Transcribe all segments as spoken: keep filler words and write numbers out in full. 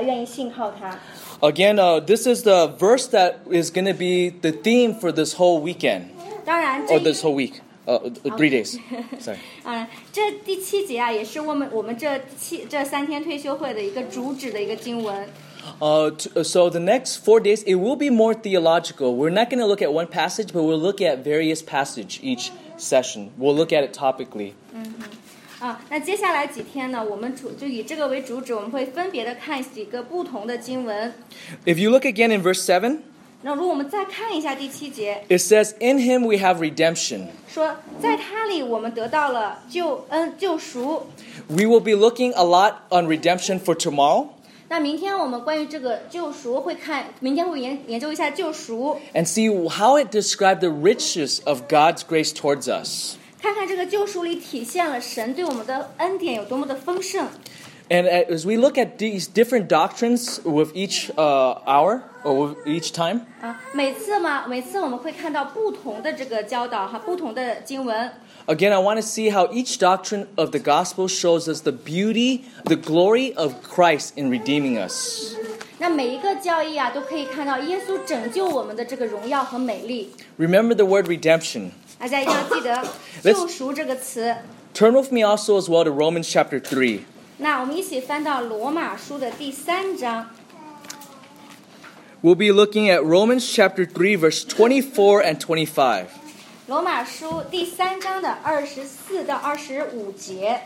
愿意信靠他。 Again, uh, this is the verse that is going to be the theme for this whole weekend. 当然这 Or this whole week. Uh, three days. Sorry. 嗯，这第七节啊，也是我们我们这七这三天退休会的一个主旨的一个经文。 Uh, to, so the next four days, it will be more theological. We're not going to look at one passage, but we'll look at various passages each session. We'll look at it topically. 嗯哼。啊，那接下来几天呢，我们主就以这个为主旨，我们会分别的看几个不同的经文。 If you look again in verse seven, 那如果我们再看一下第七节， it says, "In him we have redemption." 说在他里我们得到了救恩救赎。 We will be looking a lot on redemption for tomorrow. 那明天我们关于这个救赎会看，明天会研研究一下救赎， And see how it described the riches of God's grace towards us. 看看这个救赎里体现了神对我们的恩典有多么的丰盛。 And as we look at these different doctrines with each uh, hour or with each time, 啊，每次嘛，每次我们会看到不同的这个教导哈，不同的经文。 again, I want to see how each doctrine of the gospel shows us the beauty, the glory of Christ in redeeming us. 那每一个教义啊，都可以看到耶稣拯救我们的这个荣耀和美丽。 Remember the word redemption. 大家一定要记得救赎这个词。 Turn with me also as well to Romans chapter three. 那我们一起翻到罗马书的第三章。 We'll be looking at Romans chapter three, verse twenty-four and twenty-five. 罗马书第三章的二十四到二十五节。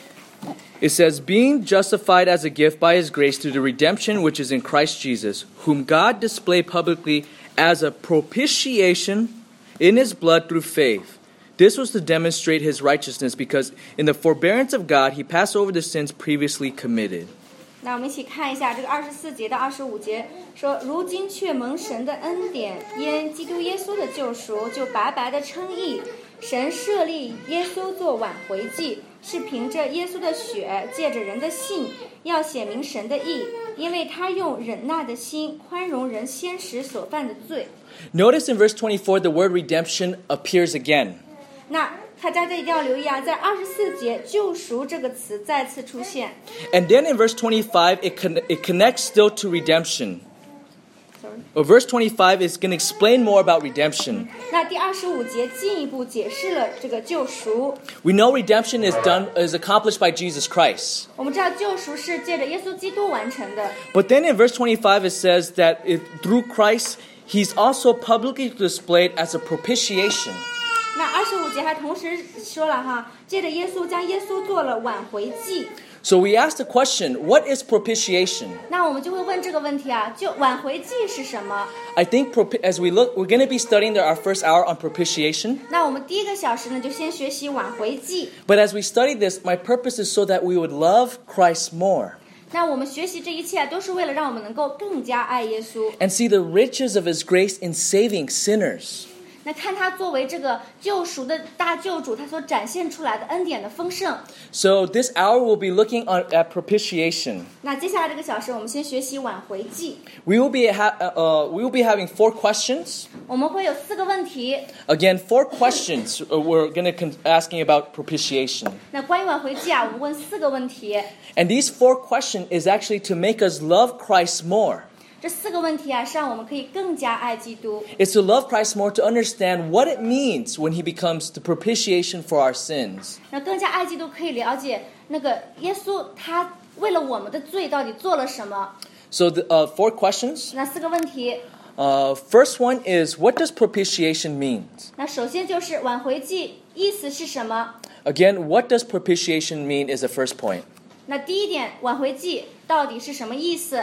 It says, "Being justified as a gift by his grace through the redemption which is in Christ Jesus, whom God displayed publicly as a propitiation in his blood through faith. This was to demonstrate his righteousness, because in the forbearance of God he passed over the sins previously committed." 那我们一起看一下这个二十四节到二十五节，说如今却蒙神的恩典，因基督耶稣的救赎，就白白的称义。神设立耶稣做挽回祭，是凭着耶稣的血，借着人的信，要显明神的义，因为他用忍耐的心宽容人先时所犯的罪。 Notice in verse twenty-four the word redemption appears again. 那大家一定要留意啊，在二十四节救赎这个词再次出现。 And then in verse twenty-five it, con- it connects still to redemption. Sorry. Well, verse twenty-five is going to explain more about redemption. 那第二十五节进一步解释了这个救赎。 We know redemption is done is accomplished by Jesus Christ. 我们知道救赎是借着耶稣基督完成的。 But then in verse twenty-five it says that it, through Christ he's also publicly displayed as a propitiation. 那二十五节还同时说了哈，借着耶稣将耶稣做了挽回祭。 So we ask the question, what is propitiation? 那我们就会问这个问题啊，就挽回祭是什么？ I think propi- as we look, we're going to be studying the, our first hour on propitiation. 那我们第一个小时呢，就先学习挽回祭。 But as we study this, my purpose is so that we would love Christ more 那我们学习这一切都是为了让我们能够更加爱耶稣。 and see the riches of his grace in saving sinners. 那看他作为这个救赎的大救主，他所展现出来的恩典的丰盛。 So this hour we'll be looking on, at propitiation. 那接下来这个小时，我们先学习挽回祭。 We will be ha- uh, we will be having four questions. 我们会有四个问题。 Again, four questions uh, we're going to con- asking about propitiation. 那关于挽回祭啊，我们问四个问题。 And these four questions is actually to make us love Christ more. 这四个问题啊，是让我们可以更加爱基督。 It's to love Christ more, to understand what it means when he becomes the propitiation for our sins. 那更加爱基督，可以了解那个耶稣他为了我们的罪到底做了什么。 So the uh, four questions. 那四个问题， Uh, first one is, what does propitiation mean? 那首先就是挽回祭意思是什么？ Again, what does propitiation mean is the first point. 那第一点，挽回祭到底是什么意思？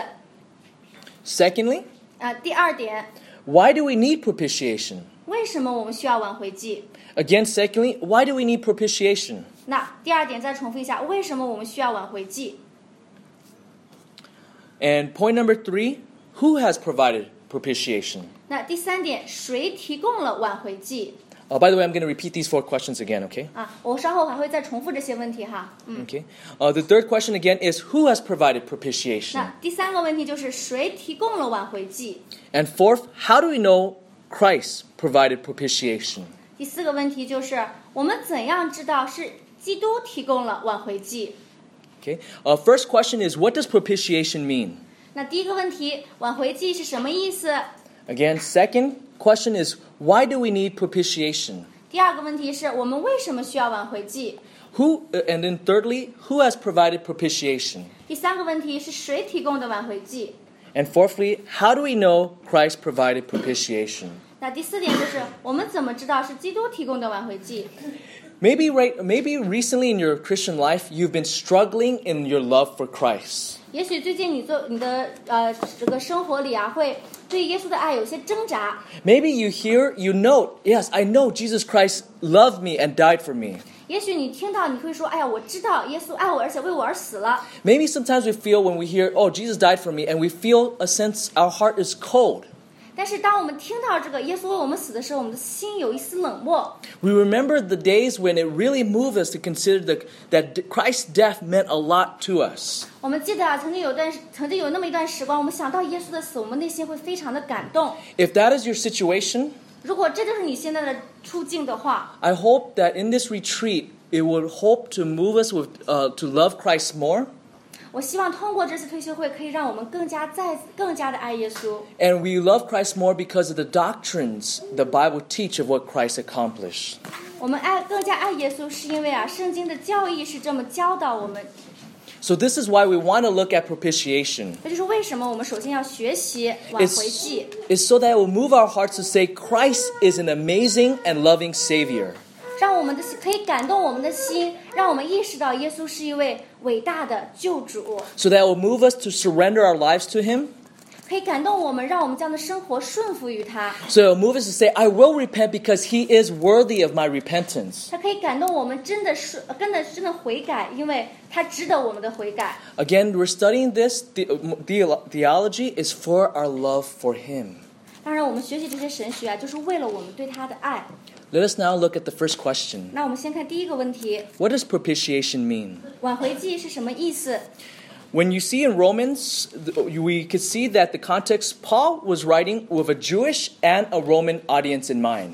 Secondly, 啊，第二点， why do we need propitiation? 为什么我们需要挽回祭？ Again, secondly, why do we need propitiation? 那第二点再重复一下，为什么我们需要挽回祭？ And point number three, who has provided propitiation? 那第三点，谁提供了挽回祭？ Uh, by the way, I'm going to repeat these four questions again, okay? 啊，我稍后还会再重复这些问题哈。嗯， Okay. Uh, the third question again is, who has provided propitiation? 那第三个问题就是谁提供了挽回祭？ And fourth, how do we know Christ provided propitiation? 第四个问题就是我们怎样知道是基督提供了挽回祭？ Okay. Uh, first question is, what does propitiation mean? 那第一个问题，挽回祭是什么意思？ Again, second question is, why do we need propitiation? 第二个问题是我们为什么需要挽回祭？ Who, and then thirdly, who has provided propitiation? 第三个问题是谁提供的挽回祭？ And fourthly, how do we know Christ provided propitiation? 那第四点就是我们怎么知道是基督提供的挽回祭？ Maybe right, maybe recently in your Christian life, you've been struggling in your love for Christ. 也许最近你做你的呃这个生活里啊，会对耶稣的爱有些挣扎。 Maybe you hear, you know, yes, I know Jesus Christ loved me and died for me. 也许你听到你会说，哎呀，我知道耶稣爱我，而且为我而死了。 Maybe sometimes we feel when we hear, oh, Jesus died for me, and we feel a sense our heart is cold. 但是当我们听到这个耶稣为我们死的时候，我们的心有一丝冷漠。 We remember the days when it really moved us to consider the, that Christ's death meant a lot to us. 我们记得啊，曾经有段曾经有那么一段时光，我们想到耶稣的死，我们内心会非常的感动。 If that is your situation, 如果这就是你现在的处境的话， I hope that in this retreat, it will hope to move us with, uh, to love Christ more. 我希望通过这次退休会，可以让我们更加再更加的爱耶稣。 And we love Christ more because of the doctrines the Bible teach of what Christ accomplished. 我们爱更加爱耶稣，是因为啊，圣经的教义是这么教导我们。 So this is why we want to look at propitiation. 这就是为什么我们首先要学习挽回 It's, 祭， it's so that it will move our hearts to say Christ is an amazing and loving Savior. 让我们的可以感动我们的心，让我们意识到耶稣是一位伟大的救主， So that it will move us to surrender our lives to Him. 可以感动我们，让我们这样的生活顺服于他。 So it will move us to say, I will repent because He is worthy of my repentance. 他可以感动我们真的是真的真的悔改，因为他值得我们的悔改。 Again, we're studying this. The, the, theology is for our love for Him. 当然，我们学习这些神学啊，就是为了我们对他的爱。 Let us now look at the first question. 那我们先看第一个问题， What does propitiation mean? 挽回祭是什么意思？ When you see in Romans, we could see that the context, Paul was writing with a Jewish and a Roman audience in mind.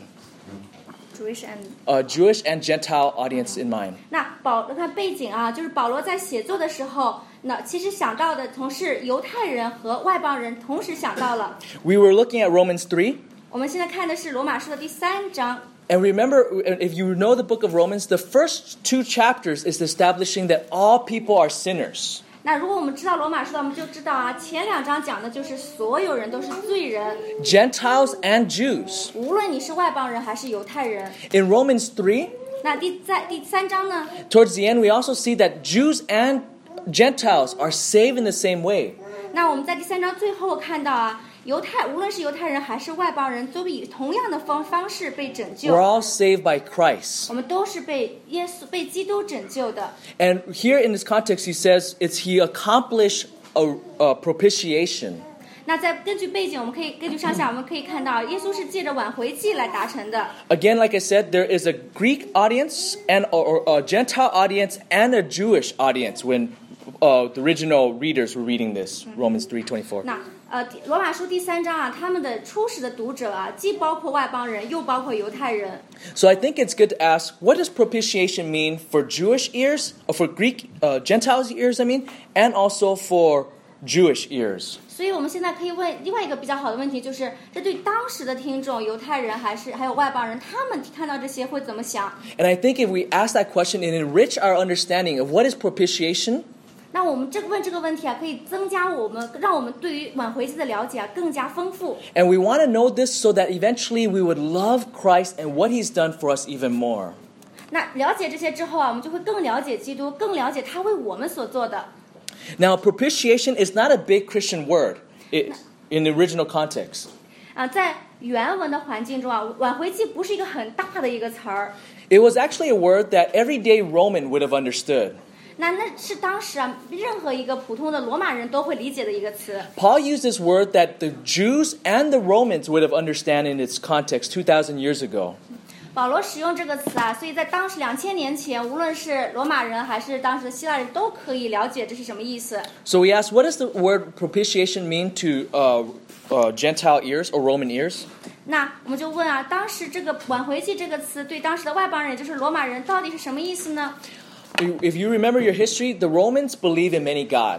Jewish and A Jewish and Gentile audience in mind. 那保看背景啊，就是保罗在写作的时候，那其实想到的同是犹太人和外邦人同时想到了。 We were looking at Romans three. 我们现在看的是罗马书的第三章。 And remember, if you know the book of Romans, the first two chapters is establishing that all people are sinners. 那如果我们知道罗马书的，我们就知道啊，前两章讲的就是所有人都是罪人， Gentiles and Jews. 无论你是外邦人还是犹太人。 In Romans three, 那第在第三章呢， towards the end, we also see that Jews and Gentiles are saved in the same way. 那我们在第三章最后看到啊，犹太无论是犹太人还是外邦人，都以同样的方方式被拯救。 We're all saved by Christ. 我们都是被耶稣、被基督拯救的。 And here in this context, he says it's he accomplished a, a propitiation. 那在根据背景，我们可以根据上下，我们可以看到，耶稣是借着挽回祭来达成的。 Again, like I said, there is a Greek audience and or, or a Gentile audience and a Jewish audience when uh, the original readers were reading this, Romans three twenty-four. 那呃，罗马书第三章啊，他们的初始的读者啊，既包括外邦人，又包括犹太人。 So I think it's good to ask, what does propitiation mean for Jewish ears, or for Greek uh, Gentiles' ears, I mean, and also for Jewish ears? 所以我们现在可以问另外一个比较好的问题，就是这对当时的听众，犹太人还是还有外邦人，他们看到这些会怎么想？ And I think if we ask that question and enrich our understanding of what is propitiation, 那我们这个问这个问题啊，可以增加我们让我们对于挽回祭的了解啊更加丰富。 and we want to know this so that eventually we would love Christ and what He's done for us even more. 那了解这些之后啊，我们就会更了解基督，更了解他为我们所做的。 Now, propitiation is not a big Christian word it, in the original context. 啊，在原文的环境中啊，挽回祭不是一个很大的一个词儿。 It was actually a word that everyday Roman would have understood. 那那是当时啊，任何一个普通的罗马人都会理解的一个词。 Paul used this word that the Jews and the Romans would have understood in its context two thousand years ago. 保罗使用这个词啊，所以在当时两千年前，无论是罗马人还是当时的希腊人，都可以了解这是什么意思。 So we asked, what does the word propitiation mean to uh, uh, Gentile ears or Roman ears? 那我们就问啊，当时这个挽回祭这个词对当时的外邦人，也就是罗马人，到底是什么意思呢？ If you remember your history, the Romans believe in many gods.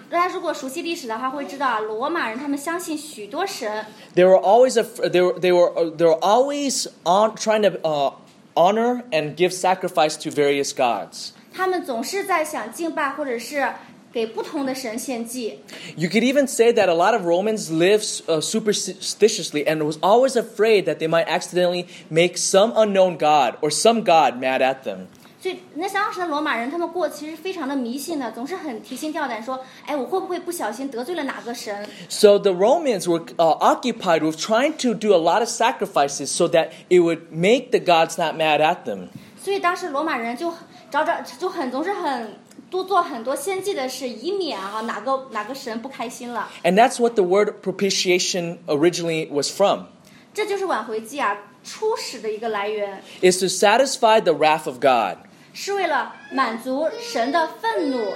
大家如果熟悉历史的话，会知道啊，罗马人他们相信许多神。 They were always a, they were they were uh, they were always on trying to uh, honor and give sacrifice to various gods. 他们总是在想敬拜，或者是给不同的神献祭。 You could even say that a lot of Romans lived uh, superstitiously and was always afraid that they might accidentally make some unknown god or some god mad at them. 所以那当时的罗马人，他们过其实非常的迷信的，总是很提心吊胆，说：“哎，我会不会不小心得罪了哪个神？” So the Romans were uh, occupied with trying to do a lot of sacrifices so that it would make the gods not mad at them. 所以当时罗马人就找找就很总是很多做很多献祭的事，以免啊哪个哪个神不开心了。 And that's what the word propitiation originally was from. 这就是挽回祭啊初始的一个来源， Is to satisfy the wrath of God. 是为了满足神的愤怒。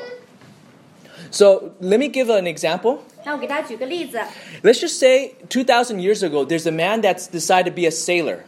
So let me give an example. 那我给大家举个例子， Let's just say two thousand years ago, there's a man that's decided to be a sailor,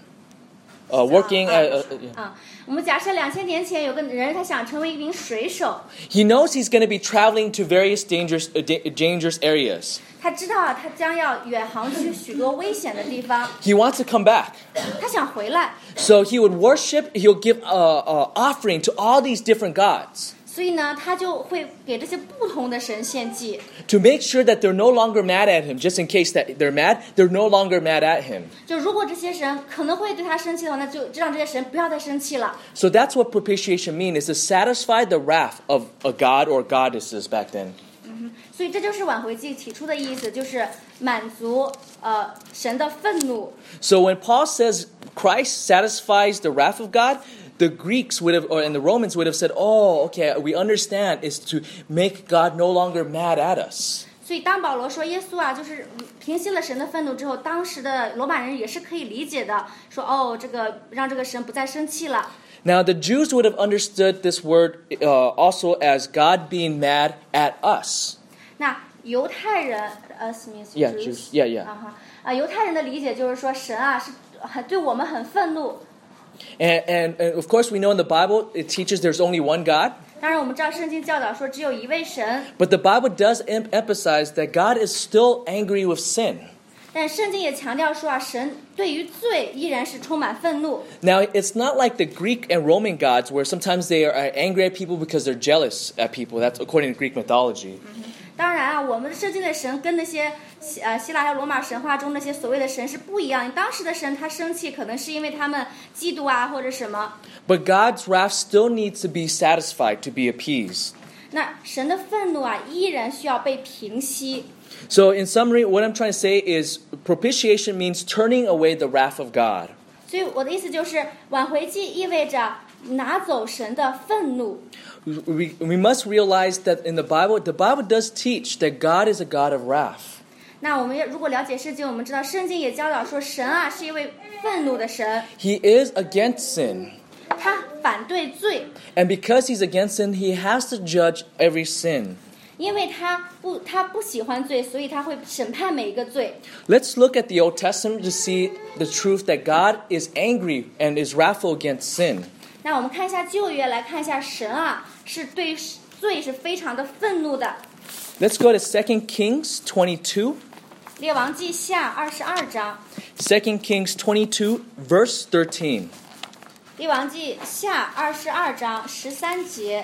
uh, working. 啊 Uh, uh, uh, 啊，我们假设两千年前有个人，他想成为一名水手， he knows he's going to be traveling to various dangerous, uh, da- dangerous areas. 他知道啊，他将要远航去许多危险的地方， He wants to come back. 他想回来， So he would worship, he'll give a, a offering to all these different gods 所以呢，他就会给这些不同的神献祭， to make sure that they're no longer mad at him. Just in case that they're mad, they're no longer mad at him. 就如果这些神可能会对他生气的话，那就让这些神不要再生气了。 So that's what propitiation means, is to satisfy the wrath of a god or goddesses back then. 所以这就是挽回祭起初的意思，就是满足呃神的愤怒。 So when Paul says Christ satisfies the wrath of God, the Greeks would have, or and the Romans would have said, "Oh, okay, we understand. Is to make God no longer mad at us." 所以当保罗说耶稣啊，就是平息了神的愤怒之后，当时的罗马人也是可以理解的，说哦，这个让这个神不再生气了。 Now the Jews would have understood this word uh, also as God being mad at us. 那犹太人呃 means Yeah, Jews Jews. Yeah, yeah. 啊哈啊，犹太人的理解就是说神啊是很对我们很愤怒。 And, and, and of course, we know in the Bible it teaches there's only one God. 当然，我们知道圣经教导说只有一位神， But the Bible does em- emphasize that God is still angry with sin. 但圣经也强调说啊，神对于罪依然是充满愤怒。 Now, it's not like the Greek and Roman gods where sometimes they are angry at people because they're jealous at people. That's according to Greek mythology. 当然啊，我们圣经的神跟那些希呃希腊还有罗马神话中那些所谓的神是不一样。当时的神他生气，可能是因为他们嫉妒啊或者什么。 But God's wrath still needs to be satisfied, to be appeased. 那神的愤怒啊，依然需要被平息。 So, in summary, what I'm trying to say is propitiation means turning away the wrath of God. 所以我的意思就是，挽回祭意味着拿走神的愤怒。 We, we must realize that in the Bible, the Bible does teach that God is a God of wrath. 那我们如果了解圣经，我们知道圣经也教导说，神啊是一位愤怒的神， He is against sin. 他反对罪， And because he's against sin, he has to judge every sin. 因为他不他不喜欢罪，所以他会审判每一个罪。 Let's look at the Old Testament to see the truth that God is angry and is wrathful against sin. 那我们看一下旧约，来看一下神啊是对罪是非常的愤怒的。 Let's go to Second Kings twenty-two. 列王记下二十二章， Second Kings twenty-two, verse thirteen. 列王记下二十二章十三节。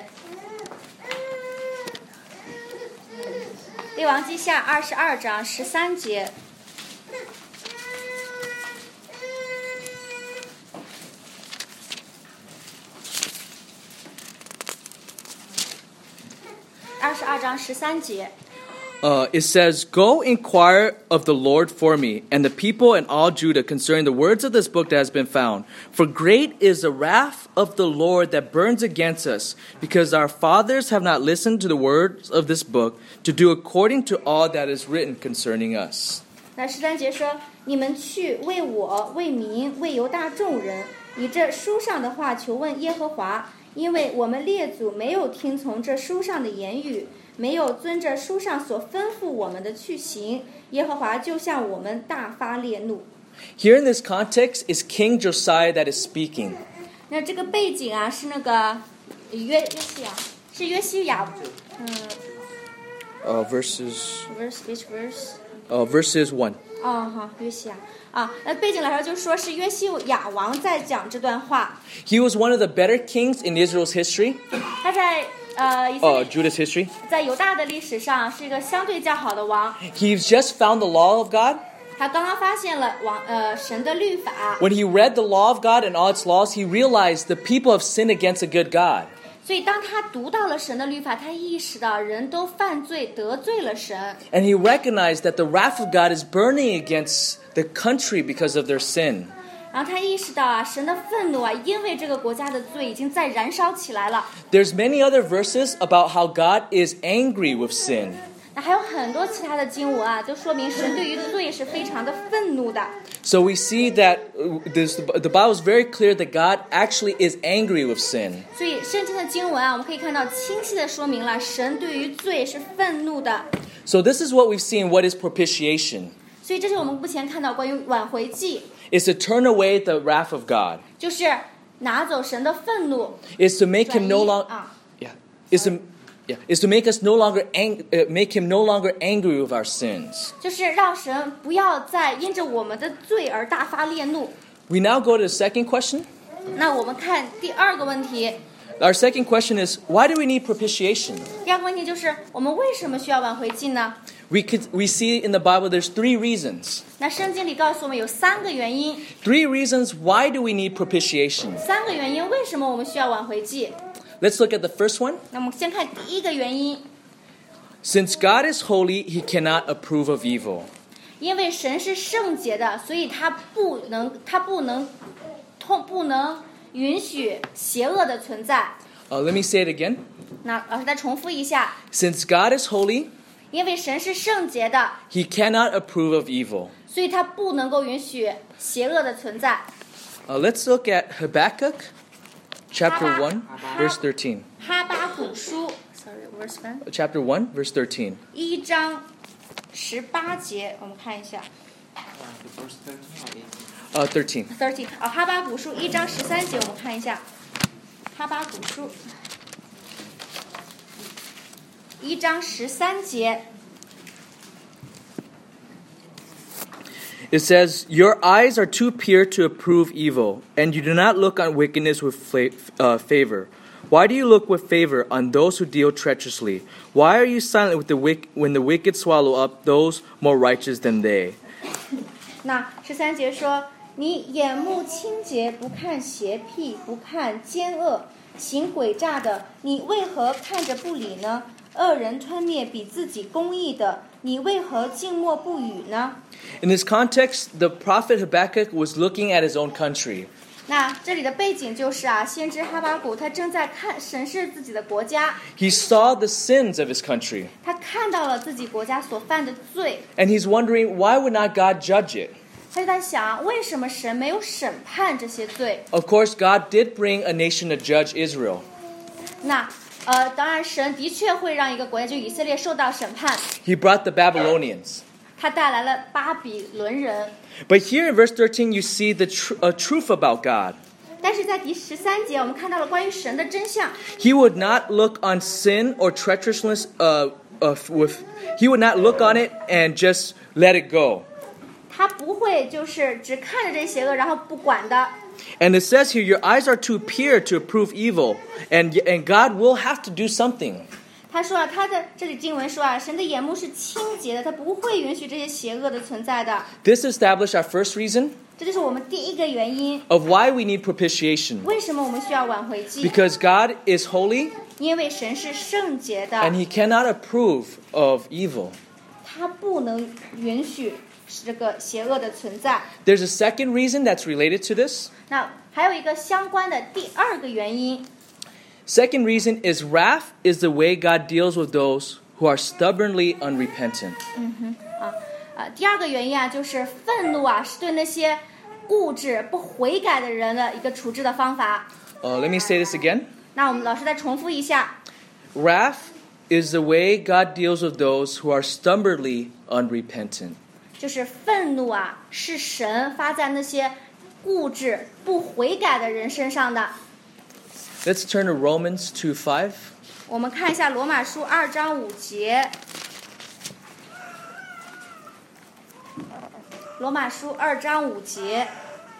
列王记下二十二章十三节。二十二章十三节。 Uh, it says, "Go inquire of the Lord for me, and the people and all Judah concerning the words of this book that has been found. For great is the wrath of the Lord that burns against us, because our fathers have not listened to the words of this book, to do according to all that is written concerning us." 那十三节说：“你们去为我、为民、为犹大众人，以这书上的话求问耶和华，因为我们列祖没有听从这书上的言语。”没有遵着书上所吩咐我们的去行，耶和华就向我们大发烈怒。 Here in this context is King Josiah that is speaking. 那这个背景啊，是那个约约西亚，是约西亚，嗯， Uh, verses, verse which verse？ uh, verses one. 哦，好，约西亚啊，那背景来说，就说是约西亚王在讲这段话。 He was one of the better kings in Israel's history, 他在呃以色 uh, 列 Judah's history. 在犹大的历史上是一个相对较好的王。 He's just found the law of God. 他刚刚发现了王呃神的律法， When he read the law of God and all its laws, he realized the people have sinned against a good God. 所以当他读到了神的律法，他意识到人都犯罪得罪了神， And he recognized that the wrath of God is burning against the country because of their sin. 然后他意识到啊，神的愤怒啊，因为这个国家的罪已经在燃烧起来了。 There's many other verses about how God is angry with sin. 那还有很多其他的经文啊，都说明神对于罪是非常的愤怒的。 So we see that uh, this, the Bible is very clear that God actually is angry with sin. 所以圣经的经文啊，我们可以看到清晰的说明了神对于罪是愤怒的。 So this is what we've seen, what is propitiation. 所以这是我们目前看到关于挽回祭， It's to turn away the wrath of God. 就是拿走神的愤怒， It's to make 转 him 移 no longer 啊。 yeah. It's to yeah. It's to make us no longer ang- uh, make him no longer angry with our sins. 就是让神不要再因着我们的罪而大发烈怒。 We now go to the second question. 那我们看第二个问题， Our second question is, why do we need propitiation? 第二个问题就是我们为什么需要挽回祭呢？ We could we see in the Bible there's three reasons. 那圣经里告诉我们有三个原因， Three reasons why do we need propitiation? 三个原因为什么我们需要挽回祭？ Let's look at the first one. 那我们先看第一个原因， Since God is holy, he cannot approve of evil. 因为神是圣洁的，所以他不能他不能痛不能允许邪恶的存在。 Uh, let me say it again. 那老师再重复一下， Since God is holy, 因为神是圣洁的， he cannot approve of evil. 所以他不能够允许邪恶的存在。 Uh, let's look at Habakkuk chapter Haba- one, verse thirteen. 哈巴谷书 ，sorry verse one， Chapter one, verse thirteen. 一章十八节，我们看一下 Uh, thirteen. thirteen 啊，哈巴谷书一章十三节，我们看一下哈巴谷书一章十三节。 It says, your eyes are too pure to approve evil, and you do not look on wickedness with fla- uh, favor. Why do you look with favor on those who deal treacherously? Why are you silent with the wick- when the wicked swallow up those more righteous than they? 那十三节说：“你眼目清洁，不看邪僻，不看奸恶，行诡诈的，你为何看着不理呢？恶人吞灭比自己公义的，你为何静默不语呢？” In this context, the prophet Habakkuk was looking at his own country. 那这里的背景就是啊，先知哈巴谷他正在看审视自己的国家， He saw the sins of his country, 他看到了自己国家所犯的罪， and he's wondering, why would not God judge it? 他就在想，为什么神没有审判这些罪？ Of course, God did bring a nation to judge Israel. 那呃，当然神的确会让一个国家，就以色列受到审判， He brought the Babylonians. 他带来了巴比伦人。 But here in verse thirteen, you see the tr- uh, truth about God. 但是在第十三节，我们看到了关于神的真相。 He would not look on sin or treacherousness uh, uh, with. He would not look on it and just let it go. 他不会就是只看着这些邪恶，然后不管的。 And it says here, your eyes are too pure to approve evil, and and God will have to do something. 他说啊，他的这里经文说啊，神的眼目是清洁的，他不会允许这些邪恶的存在的。 This established our first reason 这就是我们第一个原因， of why we need propitiation. 为什么我们需要挽回祭？ Because God is holy 因为神是圣洁的， and He cannot approve of evil. 他不能允许这个邪恶的存在。 There's a second reason that's related to this. 那还有一个相关的第二个原因， Second reason is wrath is the way God deals with those who are stubbornly unrepentant. 啊啊，第二个原因啊，就是愤怒啊，是对那些固执不悔改的人的一个处置的方法。 Uh, let me say this again. 那我们老师再重复一下， Wrath is the way God deals with those who are stubbornly unrepentant. 就是愤怒啊，是神发在那些固执不悔改的人身上的。 Let's turn to Romans two five. 我们看一下罗马书二章五节， 罗马书二章五节。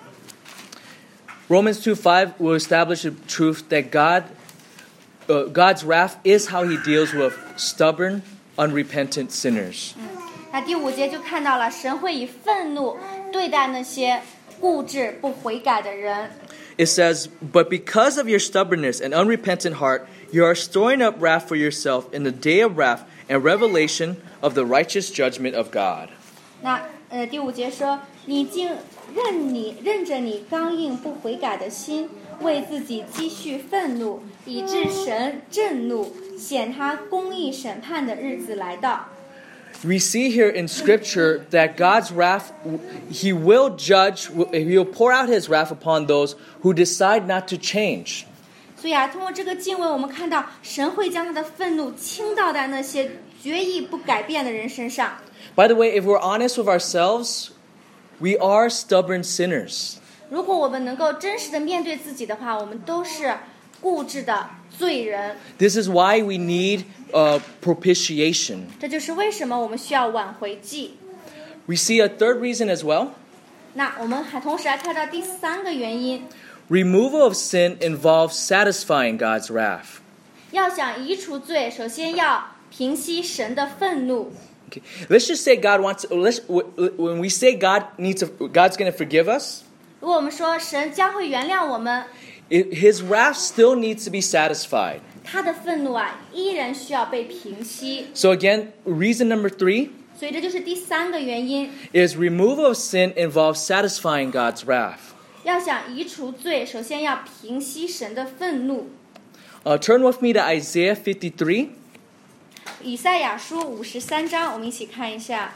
Romans two five will establish the truth that God, uh, God's wrath is how He deals with stubborn, unrepentant sinners. 那第五节就看到了，神会以愤怒对待那些固执不悔改的人。 It says, "But because of your stubbornness and unrepentant heart, you are storing up wrath for yourself in the day of wrath and revelation of the righteous judgment of God." 那呃第五节说，你竟任你任着你刚硬不悔改的心，为自己积蓄愤怒，以致神震怒，显他公义审判的日子来到。 We see here in Scripture that God's wrath, He will judge, He will pour out His wrath upon those who decide not to change. 所以啊，通过这个经文，我们看到神会将他的愤怒倾倒在那些决意不改变的人身上。 By the way, if we're honest with ourselves, we are stubborn sinners. 如果我们能够真实的面对自己的话，我们都是固执的罪人。 This is why we need uh, propitiation. 这就是为什么我们需要挽回祭。 We see a third reason as well. 那我们还同时还看到第三个原因。 Removal of sin involves satisfying God's wrath. 要想移除罪，首先要平息神的愤怒。 Okay. Let's just say God wants. Let's, when we say God needs, to, God's going to forgive us. 如果我们说神将会原谅我们， It, His wrath still needs to be satisfied. 他的愤怒啊，依然需要被平息。 So again, reason number three 所以这就是第三个原因。 is removal of sin involves satisfying God's wrath. 要想移除罪，首先要平息神的愤怒。 Uh, turn with me to Isaiah fifty-three. 以赛亚书五十三章，我们一起看一下。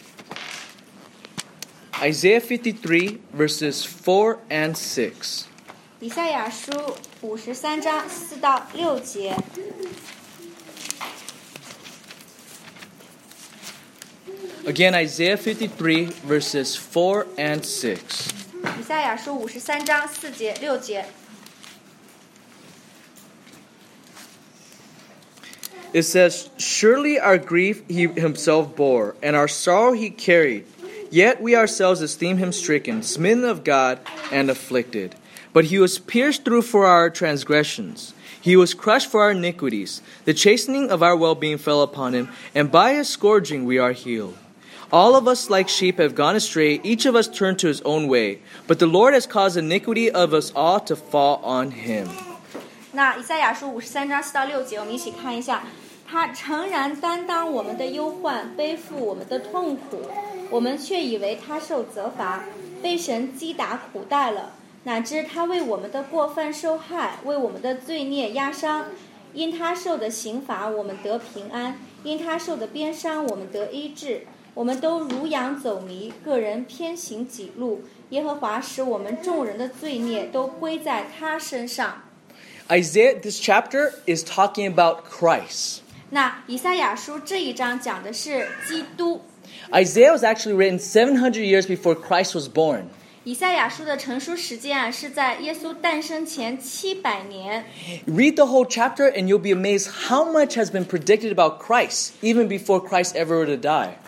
Isaiah fifty-three verses four and six. 以赛亚书五十三章四到六节。 Again, Isaiah fifty-three verses four and six. 以赛亚书五十三章四节六节。 It says, "Surely our grief He Himself bore, and our sorrow He carried. Yet we ourselves esteem Him stricken, smitten of God, and afflicted. But He was pierced through for our transgressions. He was crushed for our iniquities. The chastening of our well-being fell upon Him, and by His scourging we are healed. All of us like sheep have gone astray, each of us turned to his own way. But the Lord has caused iniquity of us all to fall on Him." 那以赛亚书五十三章四到六节，我们一起看一下。他诚然担当我们的忧患，背负我们的痛苦，我们却以为他受责罚，被神击打苦待了。哪知他为我们的过犯受害，为我们的罪孽压伤。因他受的刑罚，我们得平安；因他受的鞭伤，我们得医治。我们都如羊走迷，个人偏行己路。耶和华使我们众人的罪孽都归在他身上。 Isaiah, this chapter is talking about Christ. 那以赛亚书这一章讲的是基督。 Isaiah was actually written seven hundred years before Christ was born. 以赛亚书的成书时间啊，是在耶稣诞生前七百年。 Read the whole chapter and you'll be amazed how much has been predicted about Christ, even before Christ ever were to die.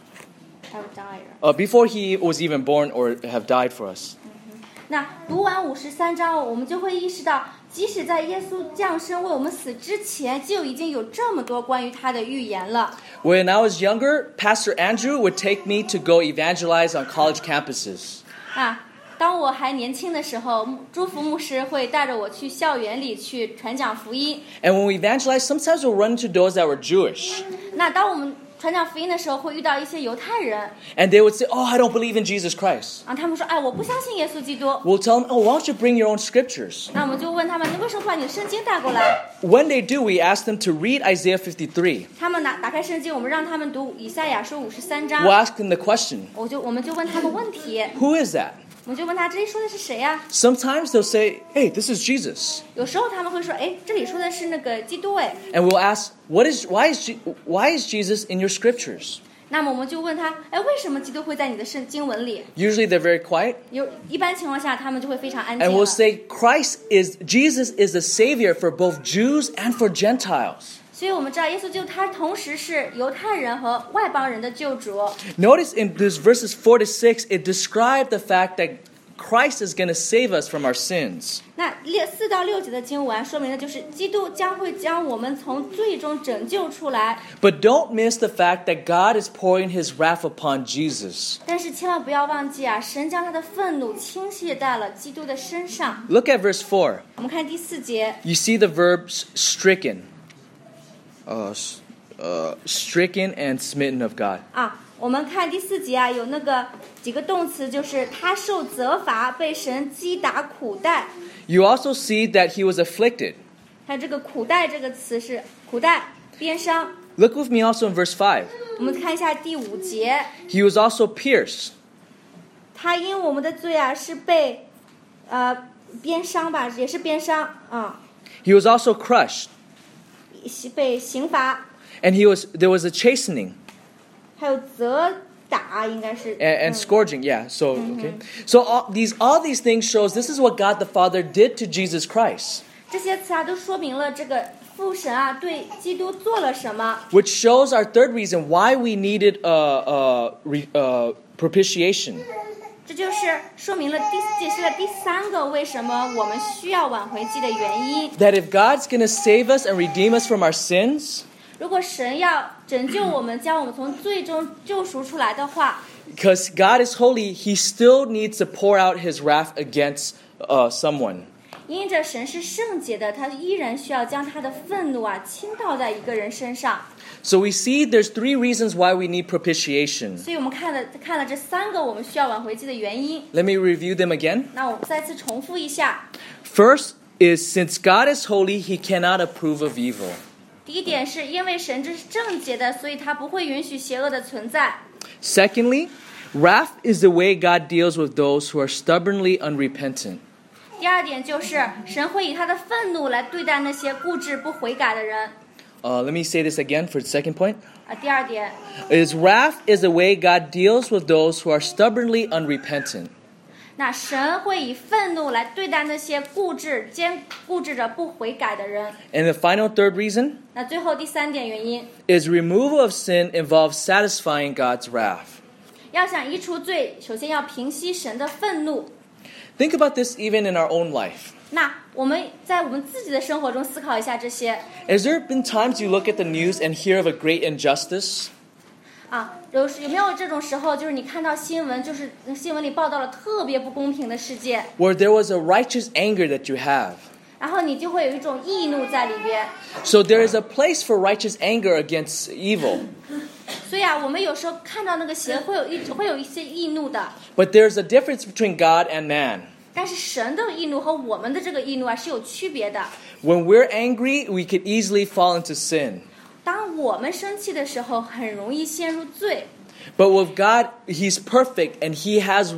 Uh, before he was even born or have died for us. 那读完五十三章，我们就会意识到，即使在耶稣降生为我们死之前，就已经有这么多关于他的预言了。 When I was younger, Pastor Andrew would take me to go evangelize on college campuses. 啊，当我还年轻的时候，朱福牧师会带着我去校园里去传讲福音。 And when we evangelize, sometimes we'll run into those that were Jewish. 那当我们传讲福音的时候，会遇到一些犹太人。 And they would say, "Oh, I don't believe in Jesus Christ." 啊，他们说，哎，我不相信耶稣基督。 We'll tell them, "Oh, why don't you bring your own scriptures?" 那我们就问他们，你为什么不把你的圣经带过来？ When they do, we ask them to read Isaiah fifty-three. 他们拿打开圣经，我们让他们读以赛亚书五十三章。 We'll ask them the question, 我就我们就问他们问题， "Who is that?" 我们就问他这里说的是谁呀、啊？ Sometimes they'll say, "Hey, this is Jesus." 有时候他们会说，哎，这里说的是那个基督哎。 And we'll ask, "What is why is why is Jesus in your scriptures?" 那么我们就问他，哎，为什么基督会在你的圣经文里？ Usually they're very quiet. 有一般情况下，他们就会非常安静 And 了。 we'll say Christ is Jesus is the savior for both Jews and for Gentiles. 所以我们知道耶稣基督他同时是犹太人和外邦人的救主。 Notice in these verses four to six, it described the fact that Christ is going to save us from our sins. 那四到六节的经文说明的就是基督将会将我们从罪中拯救出来。 But don't miss the fact that God is pouring his wrath upon Jesus. 但是千万不要忘记啊，神将他的愤怒倾泻在了基督的身上。 Look at verse four. 我们看第四节， You see the verbs stricken. Uh, uh, stricken and smitten of God. 啊，我们看第四节啊，有那个几个动词，就是他受责罚，被神击打苦待。 You also see that he was afflicted. 看这个苦待这个词是苦待、鞭伤。 Look with me also in verse five. 我们看一下第五节， He was also pierced. 他因我们的罪啊是被呃鞭伤吧，也是鞭伤啊， He was also crushed. 被刑罚， And he was there was a chastening 还有责打，应该是 and, and 嗯 scourging. Yeah, so okay. So all these all these things shows this is what God the Father did to Jesus Christ, 这些词啊都说明了这个父神啊对基督做了什么。 which shows our third reason why we needed uh, uh, re, uh, propitiation. 这就是说明了第解释了第三个为什么我们需要挽回祭的原因。 That if God's going to save us and redeem us from our sins, 如果神要拯救我们，将我们从罪中救赎出来的话， because God is holy, he still needs to pour out his wrath against uh, someone. 因着神是圣洁的，他依然需要将他的愤怒啊倾倒在一个人身上。 So we see there's three reasons why we need propitiation. 所以我们看了看了这三个我们需要挽回祭的原因。 Let me review them again. 那我再次重复一下。 First is since God is holy, he cannot approve of evil. 第一点是因为神这是圣洁的，所以他不会允许邪恶的存在。 Secondly, wrath is the way God deals with those who are stubbornly unrepentant. 第二点就是神会以他的愤怒来对待那些固执不悔改的人。 Uh, let me say this again for the second point. 啊，第二点 Is wrath is the way God deals with those who are stubbornly unrepentant. 那神会以愤怒来对待那些固执、坚固执着不悔改的人。 And the final third reason 那最后第三点原因， is removal of sin involves satisfying God's wrath. 要想移除罪，首先要平息神的愤怒。 Think about this even in our own life. 那我们在我们自己的生活中思考一下这些 Has there been times you look at the news and hear of a great injustice? 啊，有有没有这种时候，就是你看到新闻，就是新闻里报道了特别不公平的事件， Where there was a righteous anger that you have. 然后你就会有一种易怒在里边。 So there is a place for righteous anger against evil. 所以啊，我们有时候看到那个邪会有一会有一些易怒的， But there's a difference between God and man. 但是神的易怒和我们的这个易怒啊是有区别的。 When we're angry, we could easily fall into sin. 当我们生气的时候，很容易陷入罪。 But with God, he's perfect and he has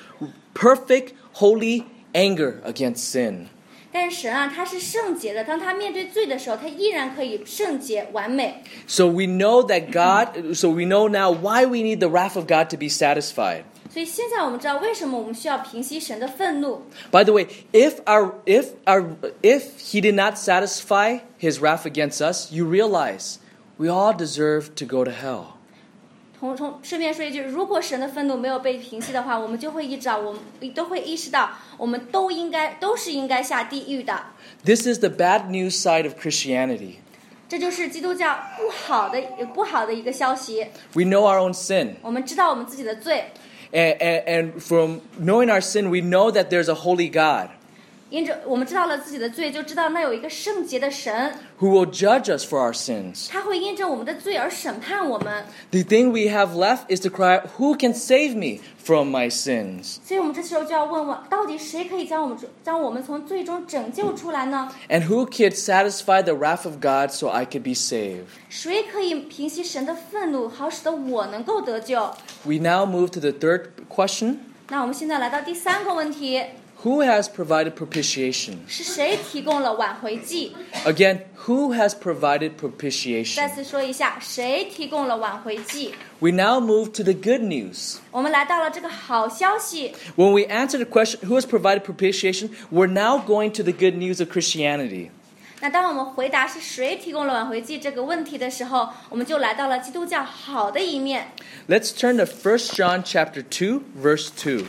perfect, holy anger against sin. 但是神啊，他是圣洁的，当他面对罪的时候，他依然可以圣洁完美。 So we know that God, so we know now why we need the wrath of God to be satisfied. 所以现在我们知道为什么我们需要平息神的愤怒。 By the way, if our if our if he did not satisfy his wrath against us, you realize we all deserve to go to hell. 同同顺便说一句，如果神的愤怒没有被平息的话，我们就会意识到，我们都会意识到，我们都应该都是应该下地狱的。 This is the bad news side of Christianity. 这就是基督教不好的不好的一个消息。 We know our own sin. 我们知道我们自己的罪， And, and, and from knowing our sin, we know that there's a holy God 因着我们知道了自己的罪，就知道那有一个圣洁的神， who will judge us for our sins. 他会因着我们的罪而审判我们。 The thing we have left is to cry, who can save me from my sins? 所以我们这时候就要问问，到底谁可以将我们将我们从罪中拯救出来呢？ And who could satisfy the wrath of God so I could be saved? 谁可以平息神的愤怒，好使得我能够得救？ We now move to the third question. 那我们现在来到第三个问题， Who has provided propitiation? 是谁提供了挽回祭？ Again, who has provided 再 propitiation? 次说一下，谁提供了挽回祭？ We now move to the good news. 我们来到了这个好消息。 When we answer the question, who has provided propitiation, we're now going to the good news of Christianity. 那当我们回答是谁提供了挽回祭这个问题的时候，我们就来到了基督教好的一面。 Let's turn to First John chapter two, verse two.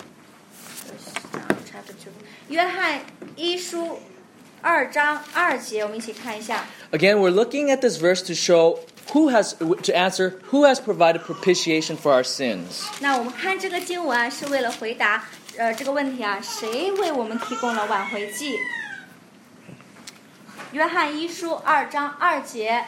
约翰一书二章二节，我们一起看一下。 Again, we're looking at this verse to show who has to answer who has provided propitiation for our sins. 那我们看这个经文啊，是为了回答呃这个问题啊，谁为我们提供了挽回祭？约翰一书二章二节。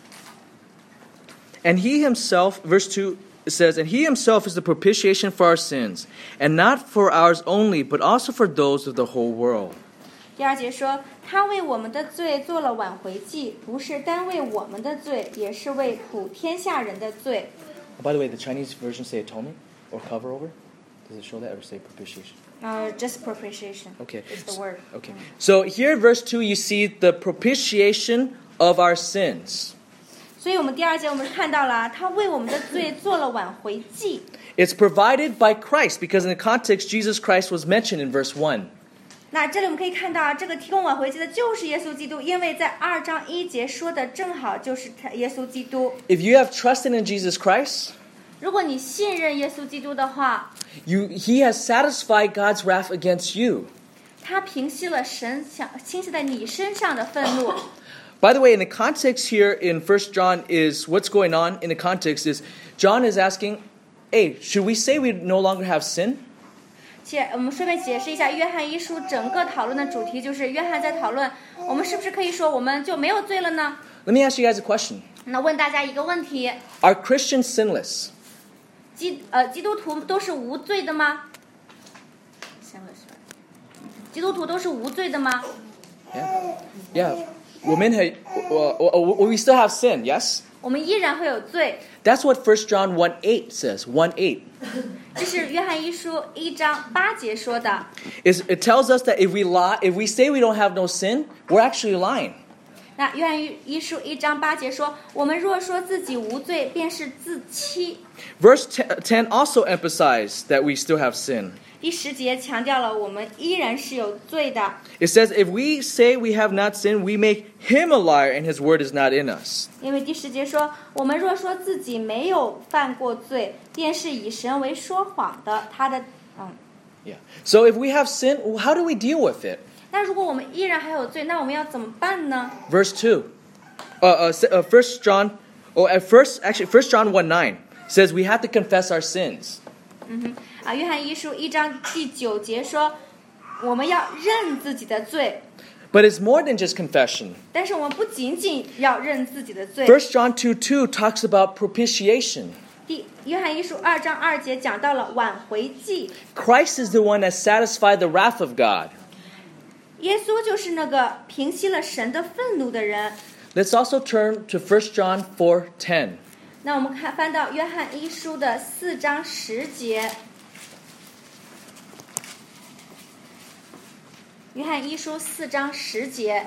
And he himself, verse two says, and he himself is the propitiation for our sins, and not for ours only, but also for those of the whole world. 第二节说，他为我们的罪做了挽回祭，不是单为我们的罪，也是为普天下人的罪。 Oh, by the way, the Chinese version say atonement or cover over? Does it show that or say propitiation? Uh, just propitiation. Okay. Is the word. Okay. So here in verse two, you see the propitiation of our sins. 所以我们第二节我们看到了，他为我们的罪做了挽回祭。 It's provided by Christ because in the context, Jesus Christ was mentioned in verse one. 那这里我们可以看到，这个提供挽回祭的就是耶稣基督，因为在二章一节说的正好就是他耶稣基督。 If you have trusted in Jesus Christ, 如果你信任耶稣基督的话， you He has satisfied God's wrath against you. 他平息了神想倾泻在你身上的愤怒。 By the way, in the context here in First John is what's going on in the context is John is asking, hey, should we say we no longer have sin? 且我们顺便解释一下，约翰一书整个讨论的主题就是约翰在讨论，我们是不是可以说我们就没有罪了呢？ Let me ask you guys a question. 那问大家一个问题： Are Christians sinless? 基呃基督徒都是无罪的吗？基督徒都是无罪的吗？ Yeah. Yeah. Women, have, uh, we still have sin, yes? 我们依然会有罪。 That's what First John one eight says. one eight. 这是约翰一书一章八节说的。 Is it tells us that if we lie, if we say we don't have no sin, we're actually lying. 那约翰一书一章八节说，我们若说自己无罪，便是自欺。 Verse ten also emphasized that we still have sin. 第十节强调了我们依然是有罪的。 It says, if we say we have not sinned, we make him a liar and his word is not in us. 因为第十节说，我们若说自己没有犯过罪，便是以神为说谎的。他的嗯。 Yeah. So if we have sin, how do we deal with it? 那如果我们依然还有罪，那我们要怎么办呢？ Verse two. Uh, uh, uh, First John, or at first, actually, First John one nine says we have to confess our sins. 嗯哼，啊，约翰一书一章第九节说，我们要认自己的罪。 But it's more than just confession. 但是我们不仅仅要认自己的罪。 First John two two talks about propitiation. 第约翰一书二章二节讲到了挽回祭。 Christ is the one that satisfied the wrath of God. 耶稣就是那个平息了神的愤怒的人。 Let's also turn to First John four ten. 那我们看翻到约翰一书的四章十节。约翰一书四章十节。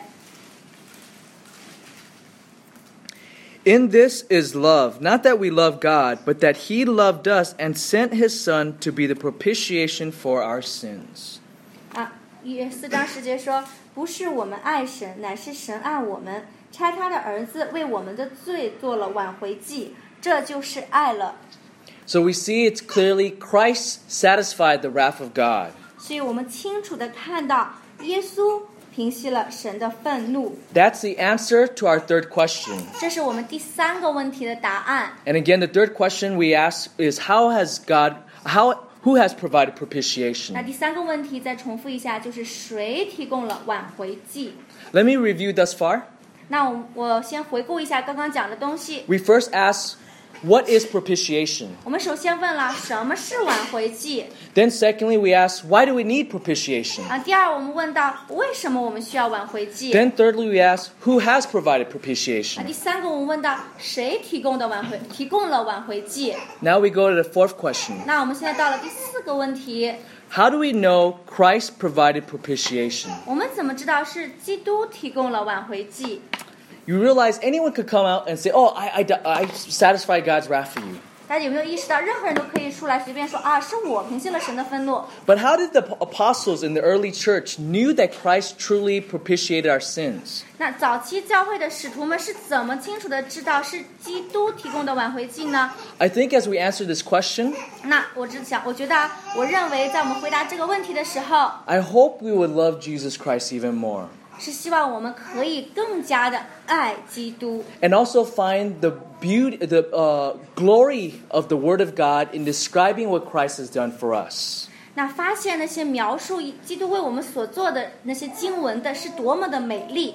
In this is love, not that we love God, but that he loved us and sent his son to be the propitiation for our sins. 啊，四章十节说，不是我们爱神，乃是神爱我们，差他的儿子为我们的罪做了挽回祭，这就是爱了。 So we see it's clearly Christ satisfied the wrath of God. 所以我们清楚地看到耶稣平息了神的愤怒。 That's the answer to our third question. 这是我们第三个问题的答案。 And again, the third question we ask is how has God, how, who has provided 那 propitiation? 第三个问题再重复一下，就是谁提供了挽回祭？ Let me review thus far. 那我我先回顾一下刚刚讲的东西。 We first ask, what is propitiation? 我们首先问了什么是挽回祭 Then secondly, we ask, why do we need propitiation? 啊？第二，我们问到为什么我们需要挽回祭？ Then thirdly, we ask, who has provided 啊， propitiation? 第三个，我们问到谁提供的挽回提供了挽回祭？ Now we go to the fourth question. 那我们现在到了第四个问题， How do we know Christ provided propitiation? 我们怎么知道是基督提供了挽回祭？ You realize anyone could come out and say, oh, I, I, I satisfied God's wrath for you. 大家有没有意识到，任何人都可以出来随便说啊，是我平息了神的愤怒。 But how did the apostles in the early church knew that Christ truly propitiated our sins? 那早期教会的使徒们是怎么清楚的知道是基督提供的挽回祭呢？ I think as we answer this question, 那我只想，我觉得啊，我认为在我们回答这个问题的时候， I hope we would love Jesus Christ even more. 是希望我们可以更加的爱基督， And also find the beauty, the uh, glory of the Word of God in describing what Christ has done for us. 那发现那些描述基督为我们所做的那些经文的是多么的美丽。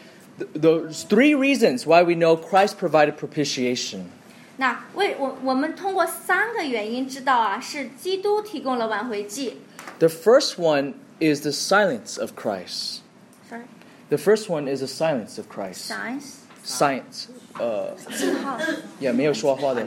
Those three reasons why we know Christ provided propitiation. 那为我我们通过三个原因知道啊，是基督提供了挽回祭。 The first one is the silence of Christ. Sorry, The first one is the silence of Christ. science Science. Uh, 信号 yeah, 没有说话的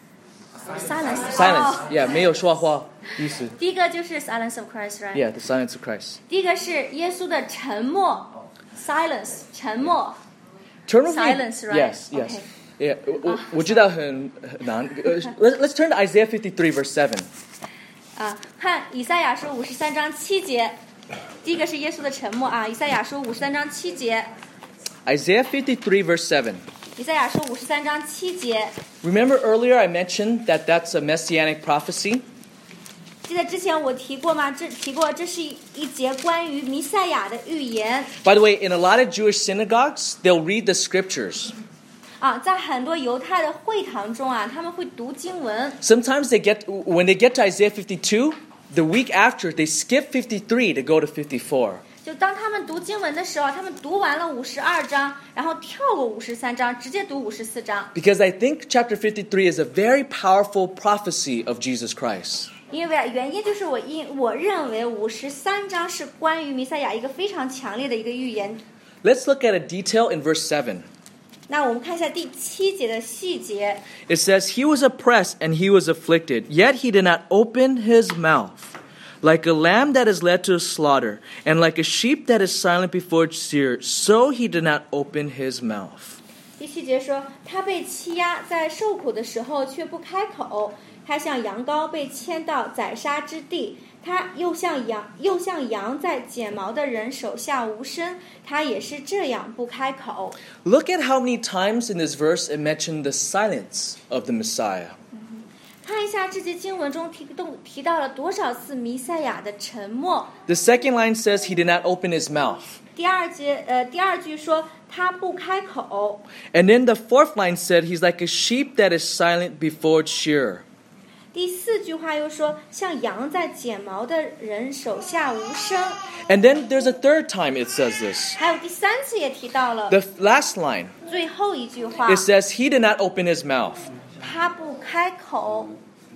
silence silence. 哦 Yeah, 没有说话意思。 第一个就是 silence of Christ, right? Yeah, the silence of Christ. 第一个是耶稣的沉默 silence 沉默。 Turn with me. Silence, right? Yes, yes. Okay. Yeah, 我我知道很很难。Uh, let's let's turn to Isaiah fifty-three, verse seven. 啊，看以赛亚书五十三章七节，第一个是耶稣的沉默啊。以赛亚书五十三章七节， Isaiah fifty-three, verse seven. 以赛亚书五十三章七节。 Remember earlier I mentioned that that's a messianic prophecy? 记得之前我提过吗？这提过，这是一节关于弥赛亚的预言 By the way, in a lot of Jewish synagogues, they'll read the scriptures. 啊。在很多犹太的会堂中啊，他们会读经文。 Sometimes they get when they get to Isaiah fifty-two, the week after they skip fifty-three to go to fifty-four. 就当他们读经文的时候，他们读完了五十二章，然后跳过五十三章，直接读五十四章。 Because I think chapter fifty-three is a very powerful prophecy of Jesus Christ. 因为啊，原因就是我因我认为五十三章是关于弥赛亚一个非常强烈的一个预言。 Let's look at a detail in verse seven. 那我们看一下第七节的细节。 It says, He was oppressed and he was afflicted, yet he did not open his mouth. Like a lamb that is led to slaughter, and like a sheep that is silent before its shearer, so he did not open his mouth. 第七节说，他被欺压，在受苦的时候却不开口。他像羊羔被牵到宰杀之地，他又像羊，又像羊在剪毛的人手下无声。他也是这样不开口。 Look at how many times in this verse it mentioned the silence of the Messiah. 看一下这节经文中提动提到了多少次弥赛亚的沉默。 The second line says he did not open his mouth. 第二节，呃，第二句说他不开口。 And then the fourth line said he's like a sheep that is silent before its shearer. 第四句话又说，像羊在剪毛的人手下无声。 And then there's a third time it says this. 还有第三次也提到了 The last line, 最后一句话， it says he did not open his mouth. 他不开口。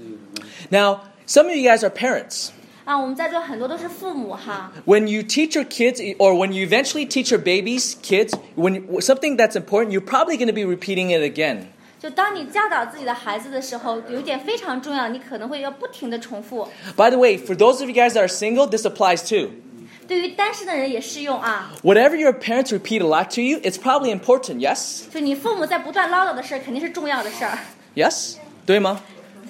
Now, some of you guys are parents. 啊，我们在座很多都是父母哈。 When you teach your kids, or when you eventually teach your babies, kids, when something that's important, you're probably going to be repeating it again. 就当你教导自己的孩子的时候，有一点非常重要，你可能会要不停的重复。 By the way, for those of you guys that are single, this applies too. 对于单身的人也适用啊。 Whatever your parents repeat a lot to you, it's probably important, yes? 就你父母在不断唠叨的事儿，肯定是重要的事儿。 Yes? 对吗?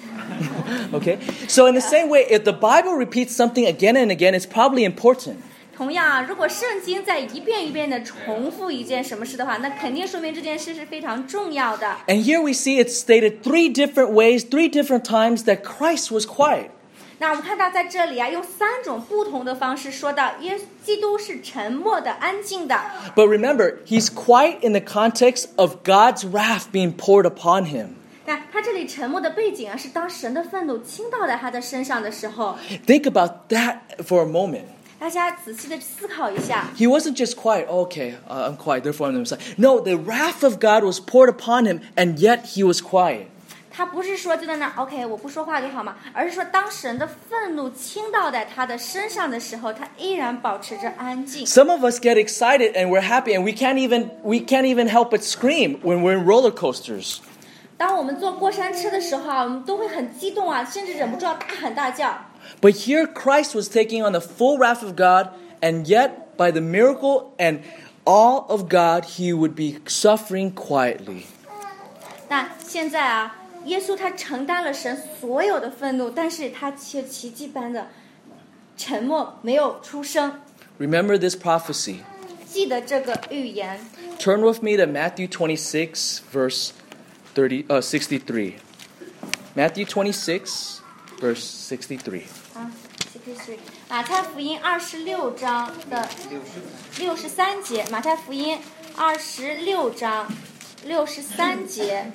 Okay. So in the same way, if the Bible repeats something again and again, it's probably important. 同样啊，如果圣经在一遍一遍的重复一件什么事的话，那肯定说明这件事是非常重要的。 And here we see it's stated three different ways, three different times that Christ was quiet. 那我们看到在这里啊，用三种不同的方式说到耶基督是沉默的、安静的。 But remember, he's quiet in the context of God's wrath being poured upon him. 那他这里沉默的背景啊，是当神的愤怒倾倒在他的身上的时候。 Think about that for a moment. 大家仔细的思考一下， He wasn't just quiet. Oh, okay, uh, I'm quiet, therefore I'm the Messiah. No, the wrath of God was poured upon him, and yet he was quiet. 他不是说就在那儿 OK 我不说话就好嘛，而是说当神的愤怒倾倒在他的身上的时候，他依然保持着安静。 Some of us get excited and we're happy, and we can't even we can't even help but scream when we're in roller coasters. 当我们坐过山车的时候啊，我们都会很激动啊，甚至忍不住要大喊大叫。 But here Christ was taking on the full wrath of God, and yet by the miracle and awe of God, he would be suffering quietly. 那现在啊， 耶稣他承担了神所有的愤怒，但是他却奇迹般的沉默，没有出声。 Remember this prophecy. 记得这个预言。 Turn with me to Matthew twenty-six, verse thirty, uh, sixty-three. Matthew twenty-six, verse sixty-three. 啊，马太福音二十六章的六十三节，马太福音二十六章六十三节。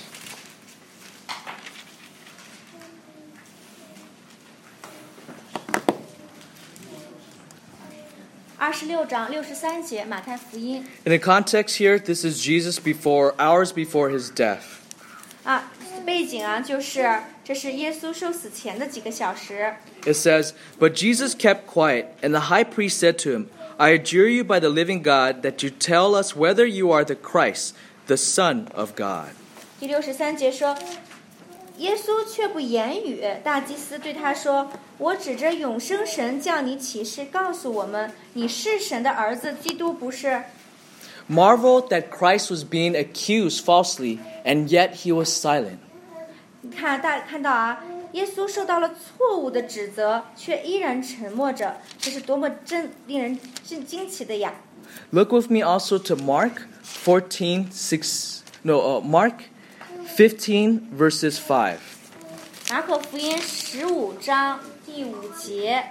二十六章六十三节，马太福音。 In the context here, this is Jesus before, hours before his death. 啊，背景啊，就是这是耶稣受死前的几个小时。 It says, But Jesus kept quiet, and the high priest said to him, I adjure you by the living God that you tell us whether you are the Christ, the Son of God. 第六十三节说，耶稣却不言语。大祭司对他说：“我指着永生神叫你起誓，告诉我们，你是神的儿子，基督不是。” Marveled that Christ was being accused falsely, and yet he was silent. 你看，大家看到啊，耶稣受到了错误的指责，却依然沉默着，这是多么真令人惊惊奇的呀！ Look with me also to Mark fourteen, six, no, uh, Mark fifteen, verses five. 马可福音十五章第五节。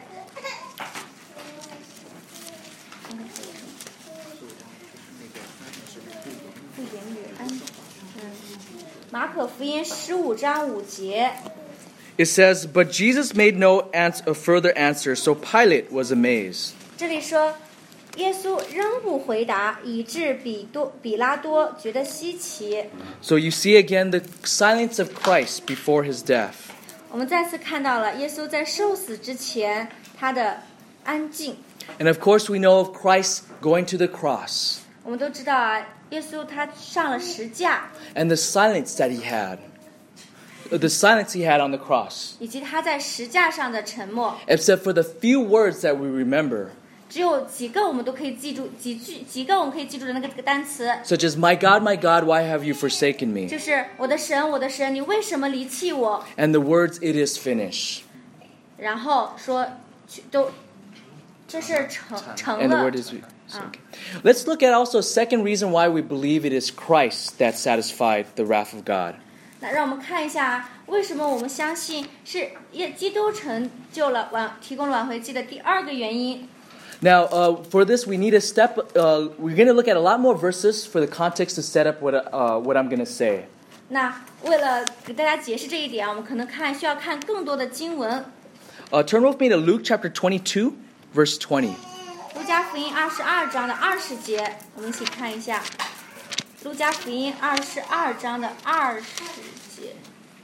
马可福音十五章五节。 It says, But Jesus made no answer, further answer, so Pilate was amazed. 这里说，耶稣仍不回答，以致比多比拉多觉得稀奇。 So you see again the silence of Christ before his death. 我们再次看到了耶稣在受死之前他的安静。 And of course we know of Christ going to the cross 我们都知道啊，耶稣他上了十架， and the silence that he had. The silence he had on the cross. 以及他在十架上的沉默。 Except for the few words that we remember. 只有几个我们都可以记住，几句几个我们可以记住的那个这个单词， Such as, My God, my God, why have you forsaken me? 就是我的神，我的神，你为什么离弃我？ And the words, It is finished. 然后说，都这事成成 And the 了 word。is... Okay. Let's look at also a second reason why we believe it is Christ that satisfied the wrath of God. 那让我们看一下，为什么我们相信是耶基督成就了挽提供了挽回祭的第二个原因。 Now, uh, for this, we need to step... Uh, we're going to look at a lot more verses for the context to set up what, uh, what I'm going to say. 那为了给大家解释这一点，我们可能看需要看更多的经文。 Uh, turn with me to Luke chapter twenty-two, verse twenty. 路加福音二十二章的二十节，我们一起看一下。路加福音二十二章的二十节。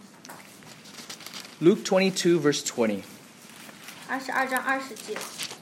Luke twenty-two, verse twenty. 二十二章二十节。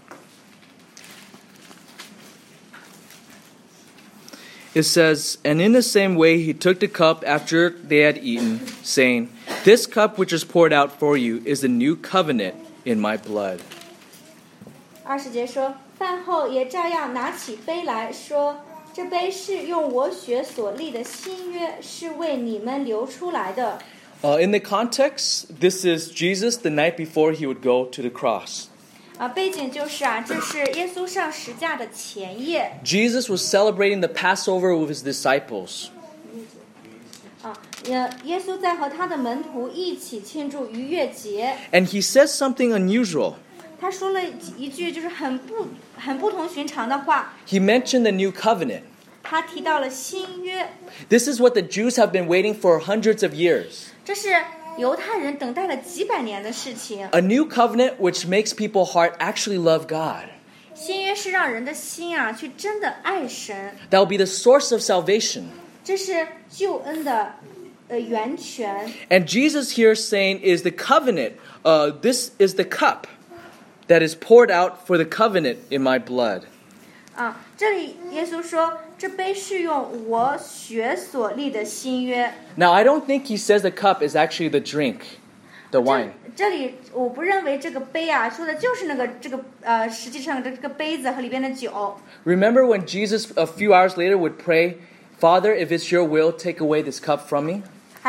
It says, And in the same way he took the cup after they had eaten, saying, This cup which is poured out for you is the new covenant in my blood. 二十节说，饭后也照样拿起杯来说，这杯是用我血所立的新约，是为你们流出来的。 Uh, in the context, this is Jesus the night before he would go to the cross. 啊，背景就是啊，这是耶稣上十架的前夜。 Jesus was celebrating the Passover with his disciples. 啊，耶耶稣在和他的门徒一起庆祝逾越节。 And he says something unusual. 他说了一句就是很不很不同寻常的话。 He mentioned the new covenant. 他提到了新约， This is what the Jews have been waiting for hundreds of years. 这是犹太人等待了几百年的事情。 A new covenant which makes people's heart actually love God. 新约是让人的心啊去真的爱神， That will be the source of salvation. 这是救恩的呃源泉。 And Jesus here saying is the covenant, uh, this is the cup that is poured out for the covenant in my blood. 啊，这里耶稣说，这杯是用我血所立的新约。 Now, I don't think he says the cup is actually the drink, the wine. 这这里我不认为这个杯啊，说的就是那个这个呃，实际上这个杯子和里边的酒。 Remember when Jesus a few hours later would pray, Father, if it's your will, take away this cup from me? 还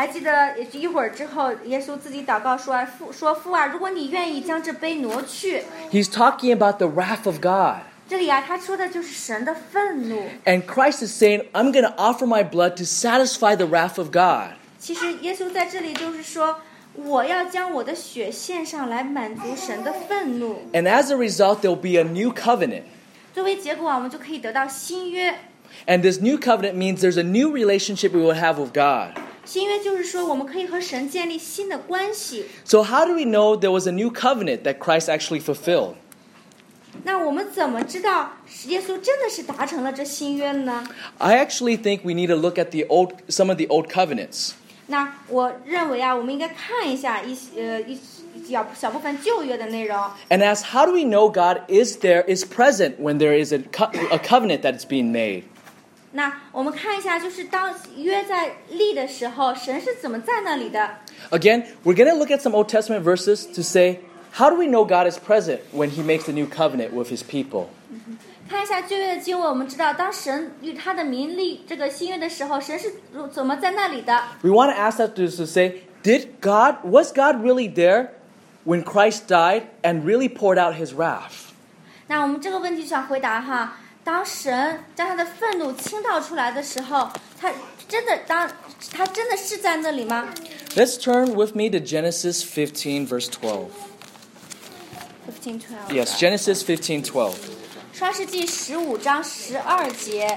还记得一会儿之后，耶稣自己祷告说啊，父说父啊，如果你愿意将这杯挪去。 He's talking about the wrath of God. 这里啊，他说的就是神的愤怒。 And Christ is saying, I'm going to offer my blood to satisfy the wrath of God. 其实耶稣在这里就是说，我要将我的血献上来满足神的愤怒。 And as a result, there'll be a new covenant. 作为结果啊，我们就可以得到新约。 And this new covenant means there's a new relationship we will have with God. 新约就是说，我们可以和神建立新的关系。 So how do we know there was a new covenant that Christ actually fulfilled? 那我们怎么知道耶稣真的是达成了这新约呢？ I actually think we need to look at the old, some of the old covenants. 那我认为啊，我们应该看一下一呃一小小部分旧约的内容。 And ask, how do we know God is there, is present when there is a, co- a covenant that is being made? 那我们看一下，就是当约在立的时候，神是怎么在那里的？ Again, we're going to look at some Old Testament verses to say, how do we know God is present when he makes the new covenant with his people? 看一下旧约的经文，我们知道，当神与他的民立这个新约的时候，神是如怎么在那里的？ We want to ask that to, to say, did God, was God really there when Christ died and really poured out his wrath? 那我们这个问题想回答哈，当神将他的愤怒倾倒出来的时候，他真的当他真的是在那里吗？ Let's turn with me to Genesis fifteen, verse twelve. fifteen twelve Yes, Genesis fifteen, twelve. 创世纪十五章十二节。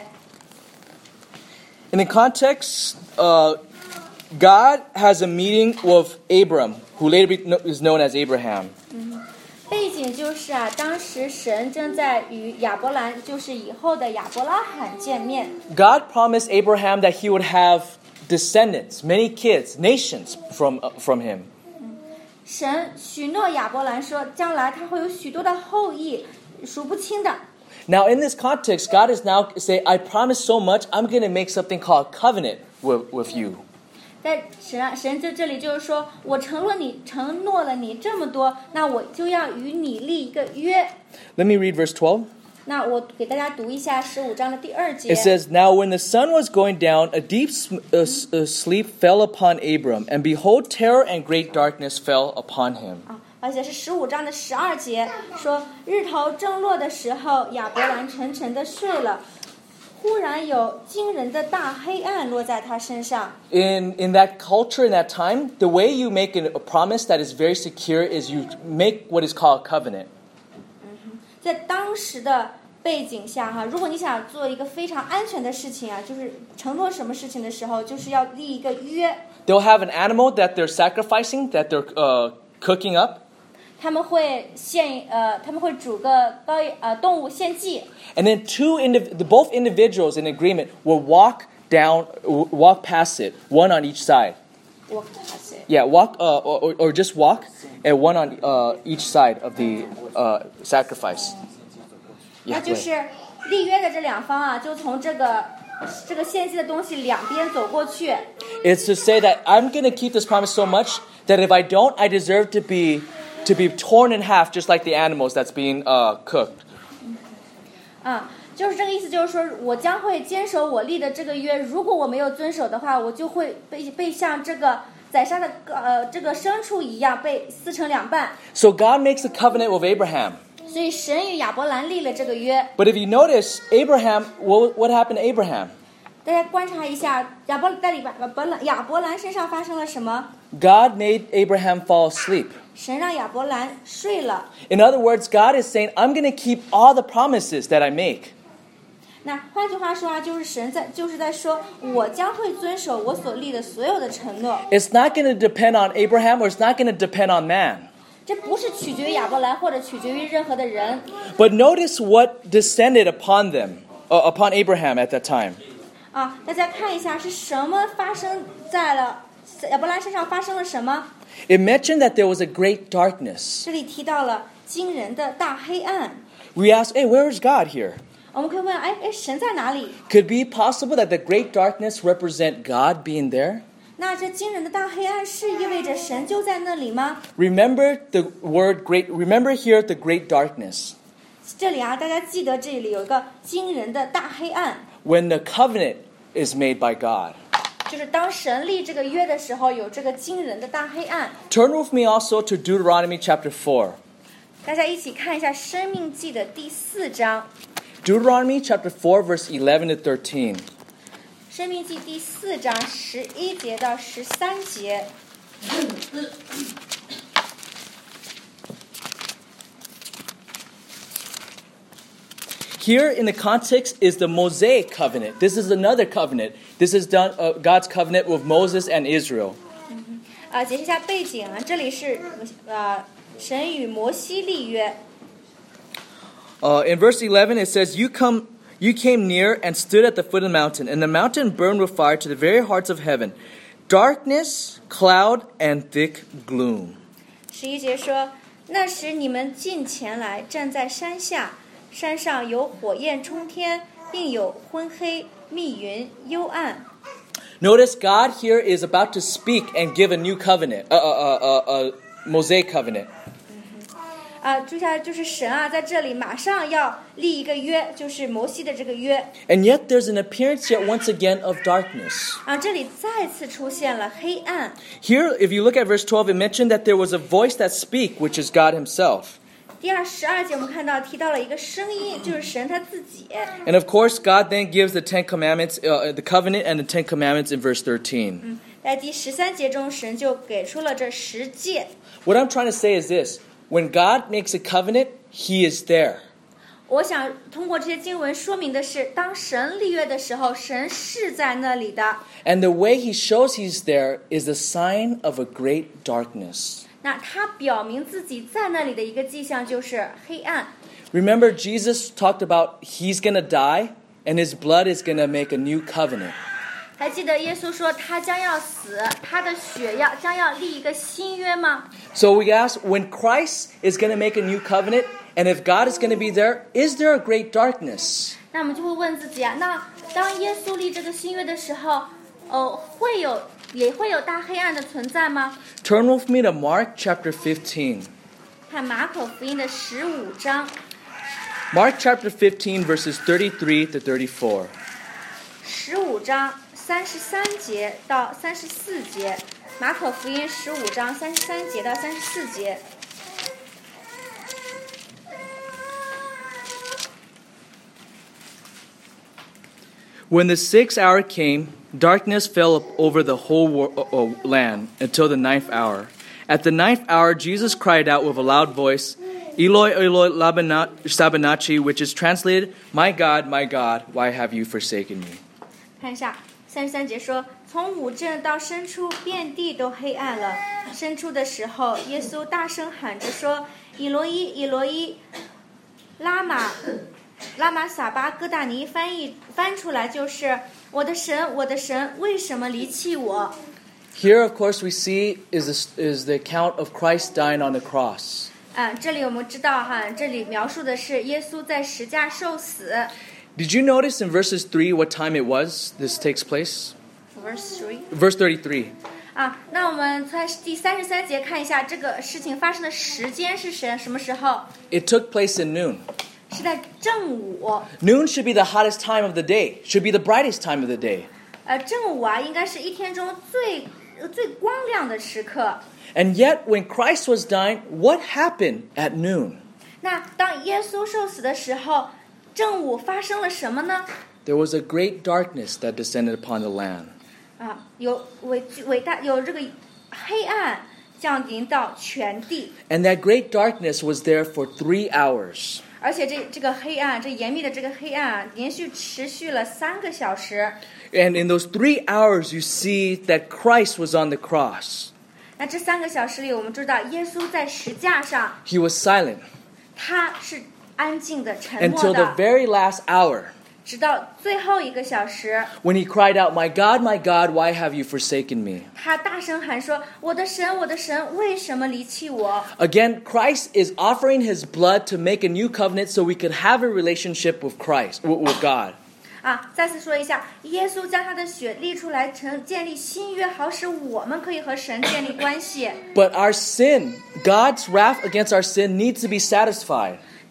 In the context, uh, God has a meeting with Abram, who later be, is known as Abraham. 背景就是啊，当时神正在与亚伯兰，就是以后的亚伯拉罕见面。 God promised Abraham that he would have descendants, many kids, nations from, uh, from him. 神许诺亚伯兰说，将来他会有许多的后裔，数不清的。 Now, in this context, God is now saying, I promise so much, I'm going to make something called covenant with, with you. 在神啊，神在这里就是说，我承诺你，承诺了你这么多，那我就要与你立一个约。 Let me read verse twelve. 那我给大家读一下十五章的第二节。 It says, Now when the sun was going down, a deep sm- uh, s- uh, sleep fell upon Abram, and behold, terror and great darkness fell upon him. 啊，而且是十五章的十二节，说日头正落的时候，亚伯兰沉沉的睡了，忽然有惊人的大黑暗落在他身上。 In, in that culture, in that time, the way you make a, a promise that is very secure is you make what is called a covenant. 在当时的背景下哈，如果你想做一个非常安全的事情啊，就是承诺什么事情的时候，就是要立一个约。 They'll have an animal that they're sacrificing, that they're uh, cooking up. 他们会献呃，他们会煮个高呃动物献祭。 And then two indiv- the, both individuals in agreement will walk down, w- walk past it, one on each side. 我 Yeah, walk uh, or, or just walk, and one on uh, each side of the uh, sacrifice. 那 Yeah, 就 go ahead. 是立约的这两方啊，就从这个这个献祭的东西两边走过去。 It's to say that I'm going to keep this promise so much that if I don't, I deserve to be to be torn in half, just like the animals that's being uh, cooked. 啊，就是这个意思，就是说我将会坚守我立的这个约，如果我没有遵守的话，我就会被被像这个宰杀的呃这个牲畜一样被撕成两半。 So God makes a covenant with Abraham. 所以神与亚伯兰立了这个约。 But if you notice, Abraham, what, what happened to Abraham? 大家观察一下，亚伯在里边亚伯兰亚伯兰身上发生了什么？ God made Abraham fall asleep. 神让亚伯兰睡了。 In other words, God is saying, I'm going to keep all the promises that I make. 那换句话说啊，就是神在就是在说，我将会遵守我所立的所有的承诺。 It's not going to depend on Abraham, or it's not going to depend on man. 这不是取决于亚伯兰，或者取决于任何的人。 But notice what descended upon them, uh, upon Abraham at that time. 啊，大家看一下是什么发生在了亚伯兰身上发生了什么？ It mentioned that there was a great darkness. 这里提到了惊人的大黑暗。 We ask, hey, where is God here? 我们可以问，哎哎，神在哪里？ Could it be possible that the great darkness represent God being there? 那这惊人的大黑暗是意味着神就在那里吗？ Remember the word great, remember here the great darkness. 这里啊，大家记得这里有一个惊人的大黑暗， When the covenant is made by God. 就是当神立这个约的时候，有这个惊人的大黑暗。 Turn with me also to Deuteronomy chapter four. 大家一起看一下《生命记》的第四章， Deuteronomy chapter four, verse eleven to thirteen. 《生命记》第四章十一节到十三节。 Here in the context is the Mosaic covenant. This is another covenant. This is done, uh, God's covenant with Moses and Israel. 啊，解释一下背景啊，这里是呃神与摩西立约。 Uh, in verse eleven, it says, "You come, you came near and stood at the foot of the mountain, and the mountain burned with fire to the very hearts of heaven, darkness, cloud, and thick gloom." 十一节说，那时你们近前来，站在山下，山上有火焰冲天，并有昏黑、密云、幽暗。 Notice God here is about to speak and give a new covenant, a, a, a, a, a Mosaic covenant. 啊，接下来就是神啊，在这里马上要立一个约，就是摩西的这个约。 And yet there's an appearance yet once again of darkness. 啊，这里再次出现了黑暗。 Here, if you look at verse twelve, it mentioned that there was a voice that speak, which is God himself. 第二十二节我们看到提到了一个声音，就是神他自己。 And of course, God then gives the Ten Commandments, uh, the covenant and the Ten Commandments in verse thirteen. 嗯，在第十三节中，神就给出了这十诫。 What I'm trying to say is this. When God makes a covenant, he is there. 我想通过这些经文说明的是，当神立约的时候，神是在那里的。 And the way he shows he's there is the sign of a great darkness. 那他表明自己在那里的一个迹象就是黑暗。 Remember, Jesus talked about he's going to die and his blood is going to make a new covenant. 还记得耶稣说他将要死，他的血要将要立一个新约吗？ So we ask, when Christ is going to make a new covenant, and if God is going to be there, is there a great darkness? 那我们就会问自己啊，那当耶稣立这个新约的时候，哦，会有也会有大黑暗的存在吗？ Turn with me to Mark chapter fifteen. 看马可福音的十五章， Mark chapter fifteen, verses thirty-three to thirty-four. 十五章三十三节到三十四节，马可福音十五章三十三节到三十四节。 When the sixth hour came, darkness fell over the whole wo- uh, land until the ninth hour. At the ninth hour, Jesus cried out with a loud voice, "Eloi, Eloi, lama sabachthani," which is translated, "My God, my God, why have you forsaken me?" 看一下三十三节说，从午正到申初，遍地都黑暗了。申初的时候，耶稣大声喊着说：“以罗伊，以罗伊，拉玛，拉玛撒巴哥大尼。”翻译翻出来就是：“我的神，我的神，为什么离弃我？” Here, of course, we see is this, is the account of Christ dying on the cross. 啊，这里我们知道哈，这里描述的是耶稣在十架受死。 Did you notice in verses three what time it was this takes place? Verse three。 Verse thirty-three. 啊，那我们在第三十三节看一下这个事情发生的时间是什什么时候？ It took place in noon. 是在正午。 Noon should be the hottest time of the day, should be the brightest time of the day. 呃，正午啊，应该是一天中最最光亮的时刻。 And yet, when Christ was dying, what happened at noon? 那当耶稣受死的时候，正午发生了什么呢？ There was a great darkness that descended upon the land. 啊，有伟伟大有这个黑暗降临到全地， And that great darkness was there for three hours. 而且这这个黑暗，这严密的这个黑暗啊，连续持续了三个小时。 And in those three hours, you see that Christ was on the cross. 那这三个小时里，我们知道耶稣在石架上， He was silent 他是安静的、沉默 until the 的， very last hour 直到最后一个小时， when he cried out, "My God, my God, why have you forsaken me?" 他大声喊说：“我的神，我的神，为什么离弃我？” Again, Christ is offering his blood to make a new covenant so we could have a relationship with Christ, with God. 啊，再次说一下，耶稣将他的血沥出来，成建立新约，好使我们可以和神建立关系。 But our sin, God's wrath against our sin needs to be satisfied.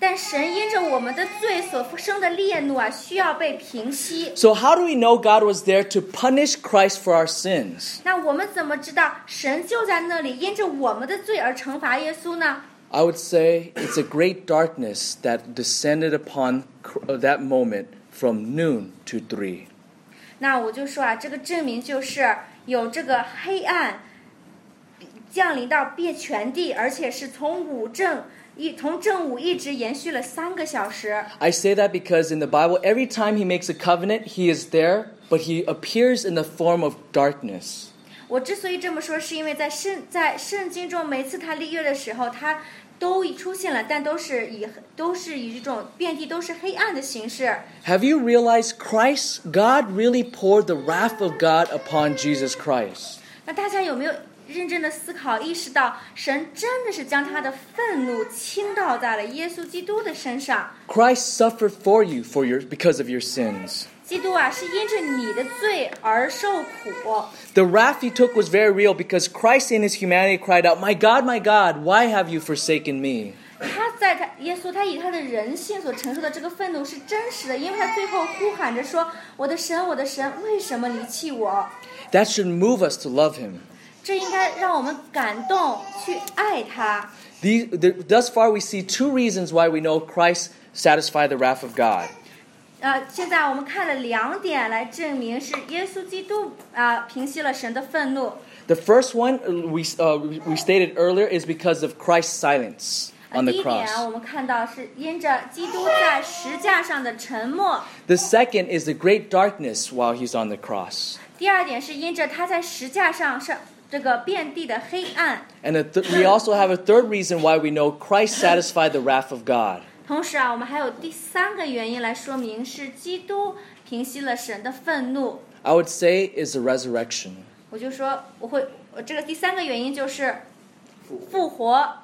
但神因着我们的罪所生的烈怒啊，需要被平息。 So how do we know God was there to punish Christ for our sins? 那我们怎么知道神就在那里因着我们的罪而惩罚耶稣呢？ I would say it's a great darkness that descended upon that moment from noon to three. 那我就说啊，这个证明就是有这个黑暗降临到遍全地，而且是从午正一从正午一直延续了三个小时。 I say that because in the Bible, every time he makes a covenant, he is there, but he appears in the form of darkness. 我之所以这么说，是因为在圣在圣经中，每次他立约的时候，他都出现了，但都是以都是以这种遍地都是黑暗的形式。 Have you realized Christ, God really poured the wrath of God upon Jesus Christ? 那大家有没有认真的思考，意识到神真的是将他的愤怒倾倒在了耶稣基督的身上？ Christ suffered for you for your because of your sins. 基督啊，是因着你的罪而受苦。 The wrath he took was very real because Christ in his humanity cried out, "My God, my God, why have you forsaken me?" 他在他耶稣，他以他的人性所承受的这个愤怒是真实的，因为他最后呼喊着说：“我的神，我的神，为什么离弃我？” That should move us to love him. 这应该让我们感动，去爱他。 These, the, thus far, we see two reasons why we know Christ satisfied the wrath of God. 呃，现在我们看了两点来证明是耶稣基督啊、呃、平息了神的愤怒。 The first one we uh, we stated earlier is because of Christ's silence on 第 the 一点 cross. 我们看到是因着基督在石架上的沉默。 The second is the great darkness while he's on the cross. 第二点是因着他在石架上上这个遍地的黑暗。 And the th- we also have a third reason why we know Christ satisfied the wrath of God. 同时啊，我们还有第三个原因来说明是基督平息了神的愤怒。 I would say is the resurrection. 我就说我会，这个第三个原因就是复活。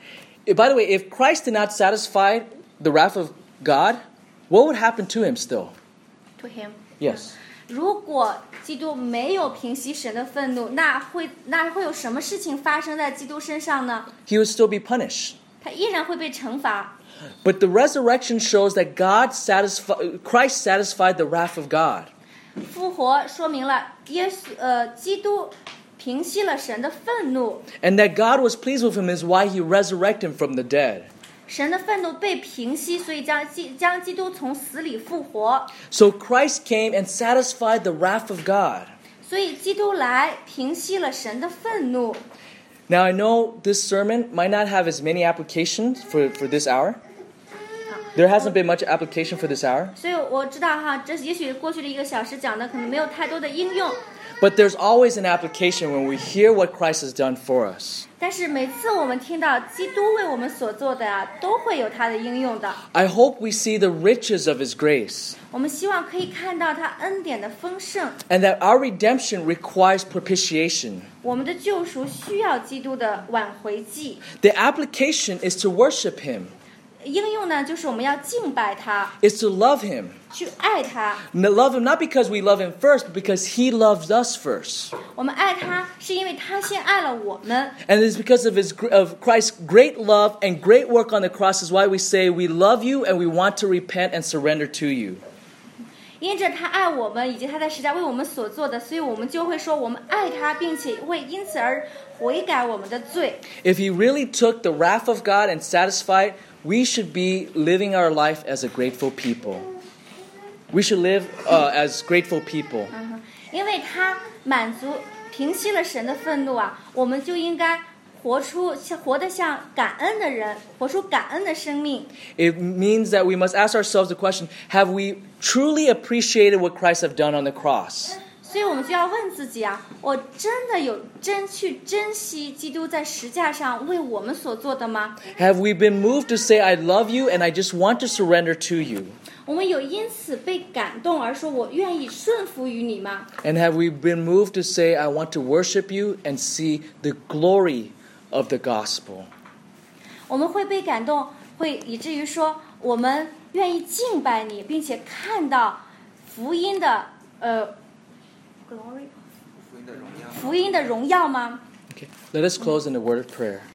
By the way, if Christ did not satisfy the wrath of God, what would happen to him still? To him. Yes. 如果基督没有平息神的愤怒，那会那会有什么事情发生在基督身上呢？ He would still be punished. 他依然会被惩罚。 But the resurrection shows that God satisfied, Christ satisfied the wrath of God. 复活说明了耶稣呃基督平息了神的愤怒， And that God was pleased with him is why he resurrected him from the dead. 神的愤怒被平息，所以将基将基督从死里复活。 So Christ came and satisfied the wrath of God. 所以基督来平息了神的愤怒。 Now I know this sermon might not have as many applications for, for this hour. There hasn't been much application for this hour. 所以我知道哈，这也许过去的一个小时讲的可能没有太多的应用， But there's always an application when we hear what Christ has done for us. 但是每次我们听到基督为我们所做的啊，都会有它的应用的。 I hope we see the riches of his grace 我们希望可以看到他恩典的丰盛。 and that our redemption requires propitiation. 我们的救赎需要基督的挽回祭。 The application is to worship him, 应用呢，就是我们要敬拜他， is to love him. 去爱他。 N- Love him not because we love him first, but because he loves us first. 我们爱他，是因为他先爱了我们。 And it's because of his gr- of Christ's great love and great work on the cross is why we say we love you and we want to repent and surrender to you. 因着他爱我们，以及他在十字架为我们所做的，所以我们就会说我们爱他，并且会因此而悔改我们的罪。 If he really took the wrath of God and satisfied, we should be living our life as a grateful people. We should live uh, as grateful people. 嗯，因为他满足平息了神的愤怒啊，我们就应该活出像活得像感恩的人，活出感恩的生命。 It means that we must ask ourselves the question, have we truly appreciated what Christ have done on the cross? 所以我们就要问自己啊，我真的有真去珍惜基督在石架上为我们所做的吗？ Have we been moved to say, I love you and I just want to surrender to you? 我们有因此被感动而说我愿意顺服于你吗？ And have we been moved to say, I want to worship you and see the glory of the gospel? 我们会被感动，会以至于说我们愿意敬拜你，并且看到福音的呃 glory 福音的荣耀吗？ Okay, let us close in a word of prayer.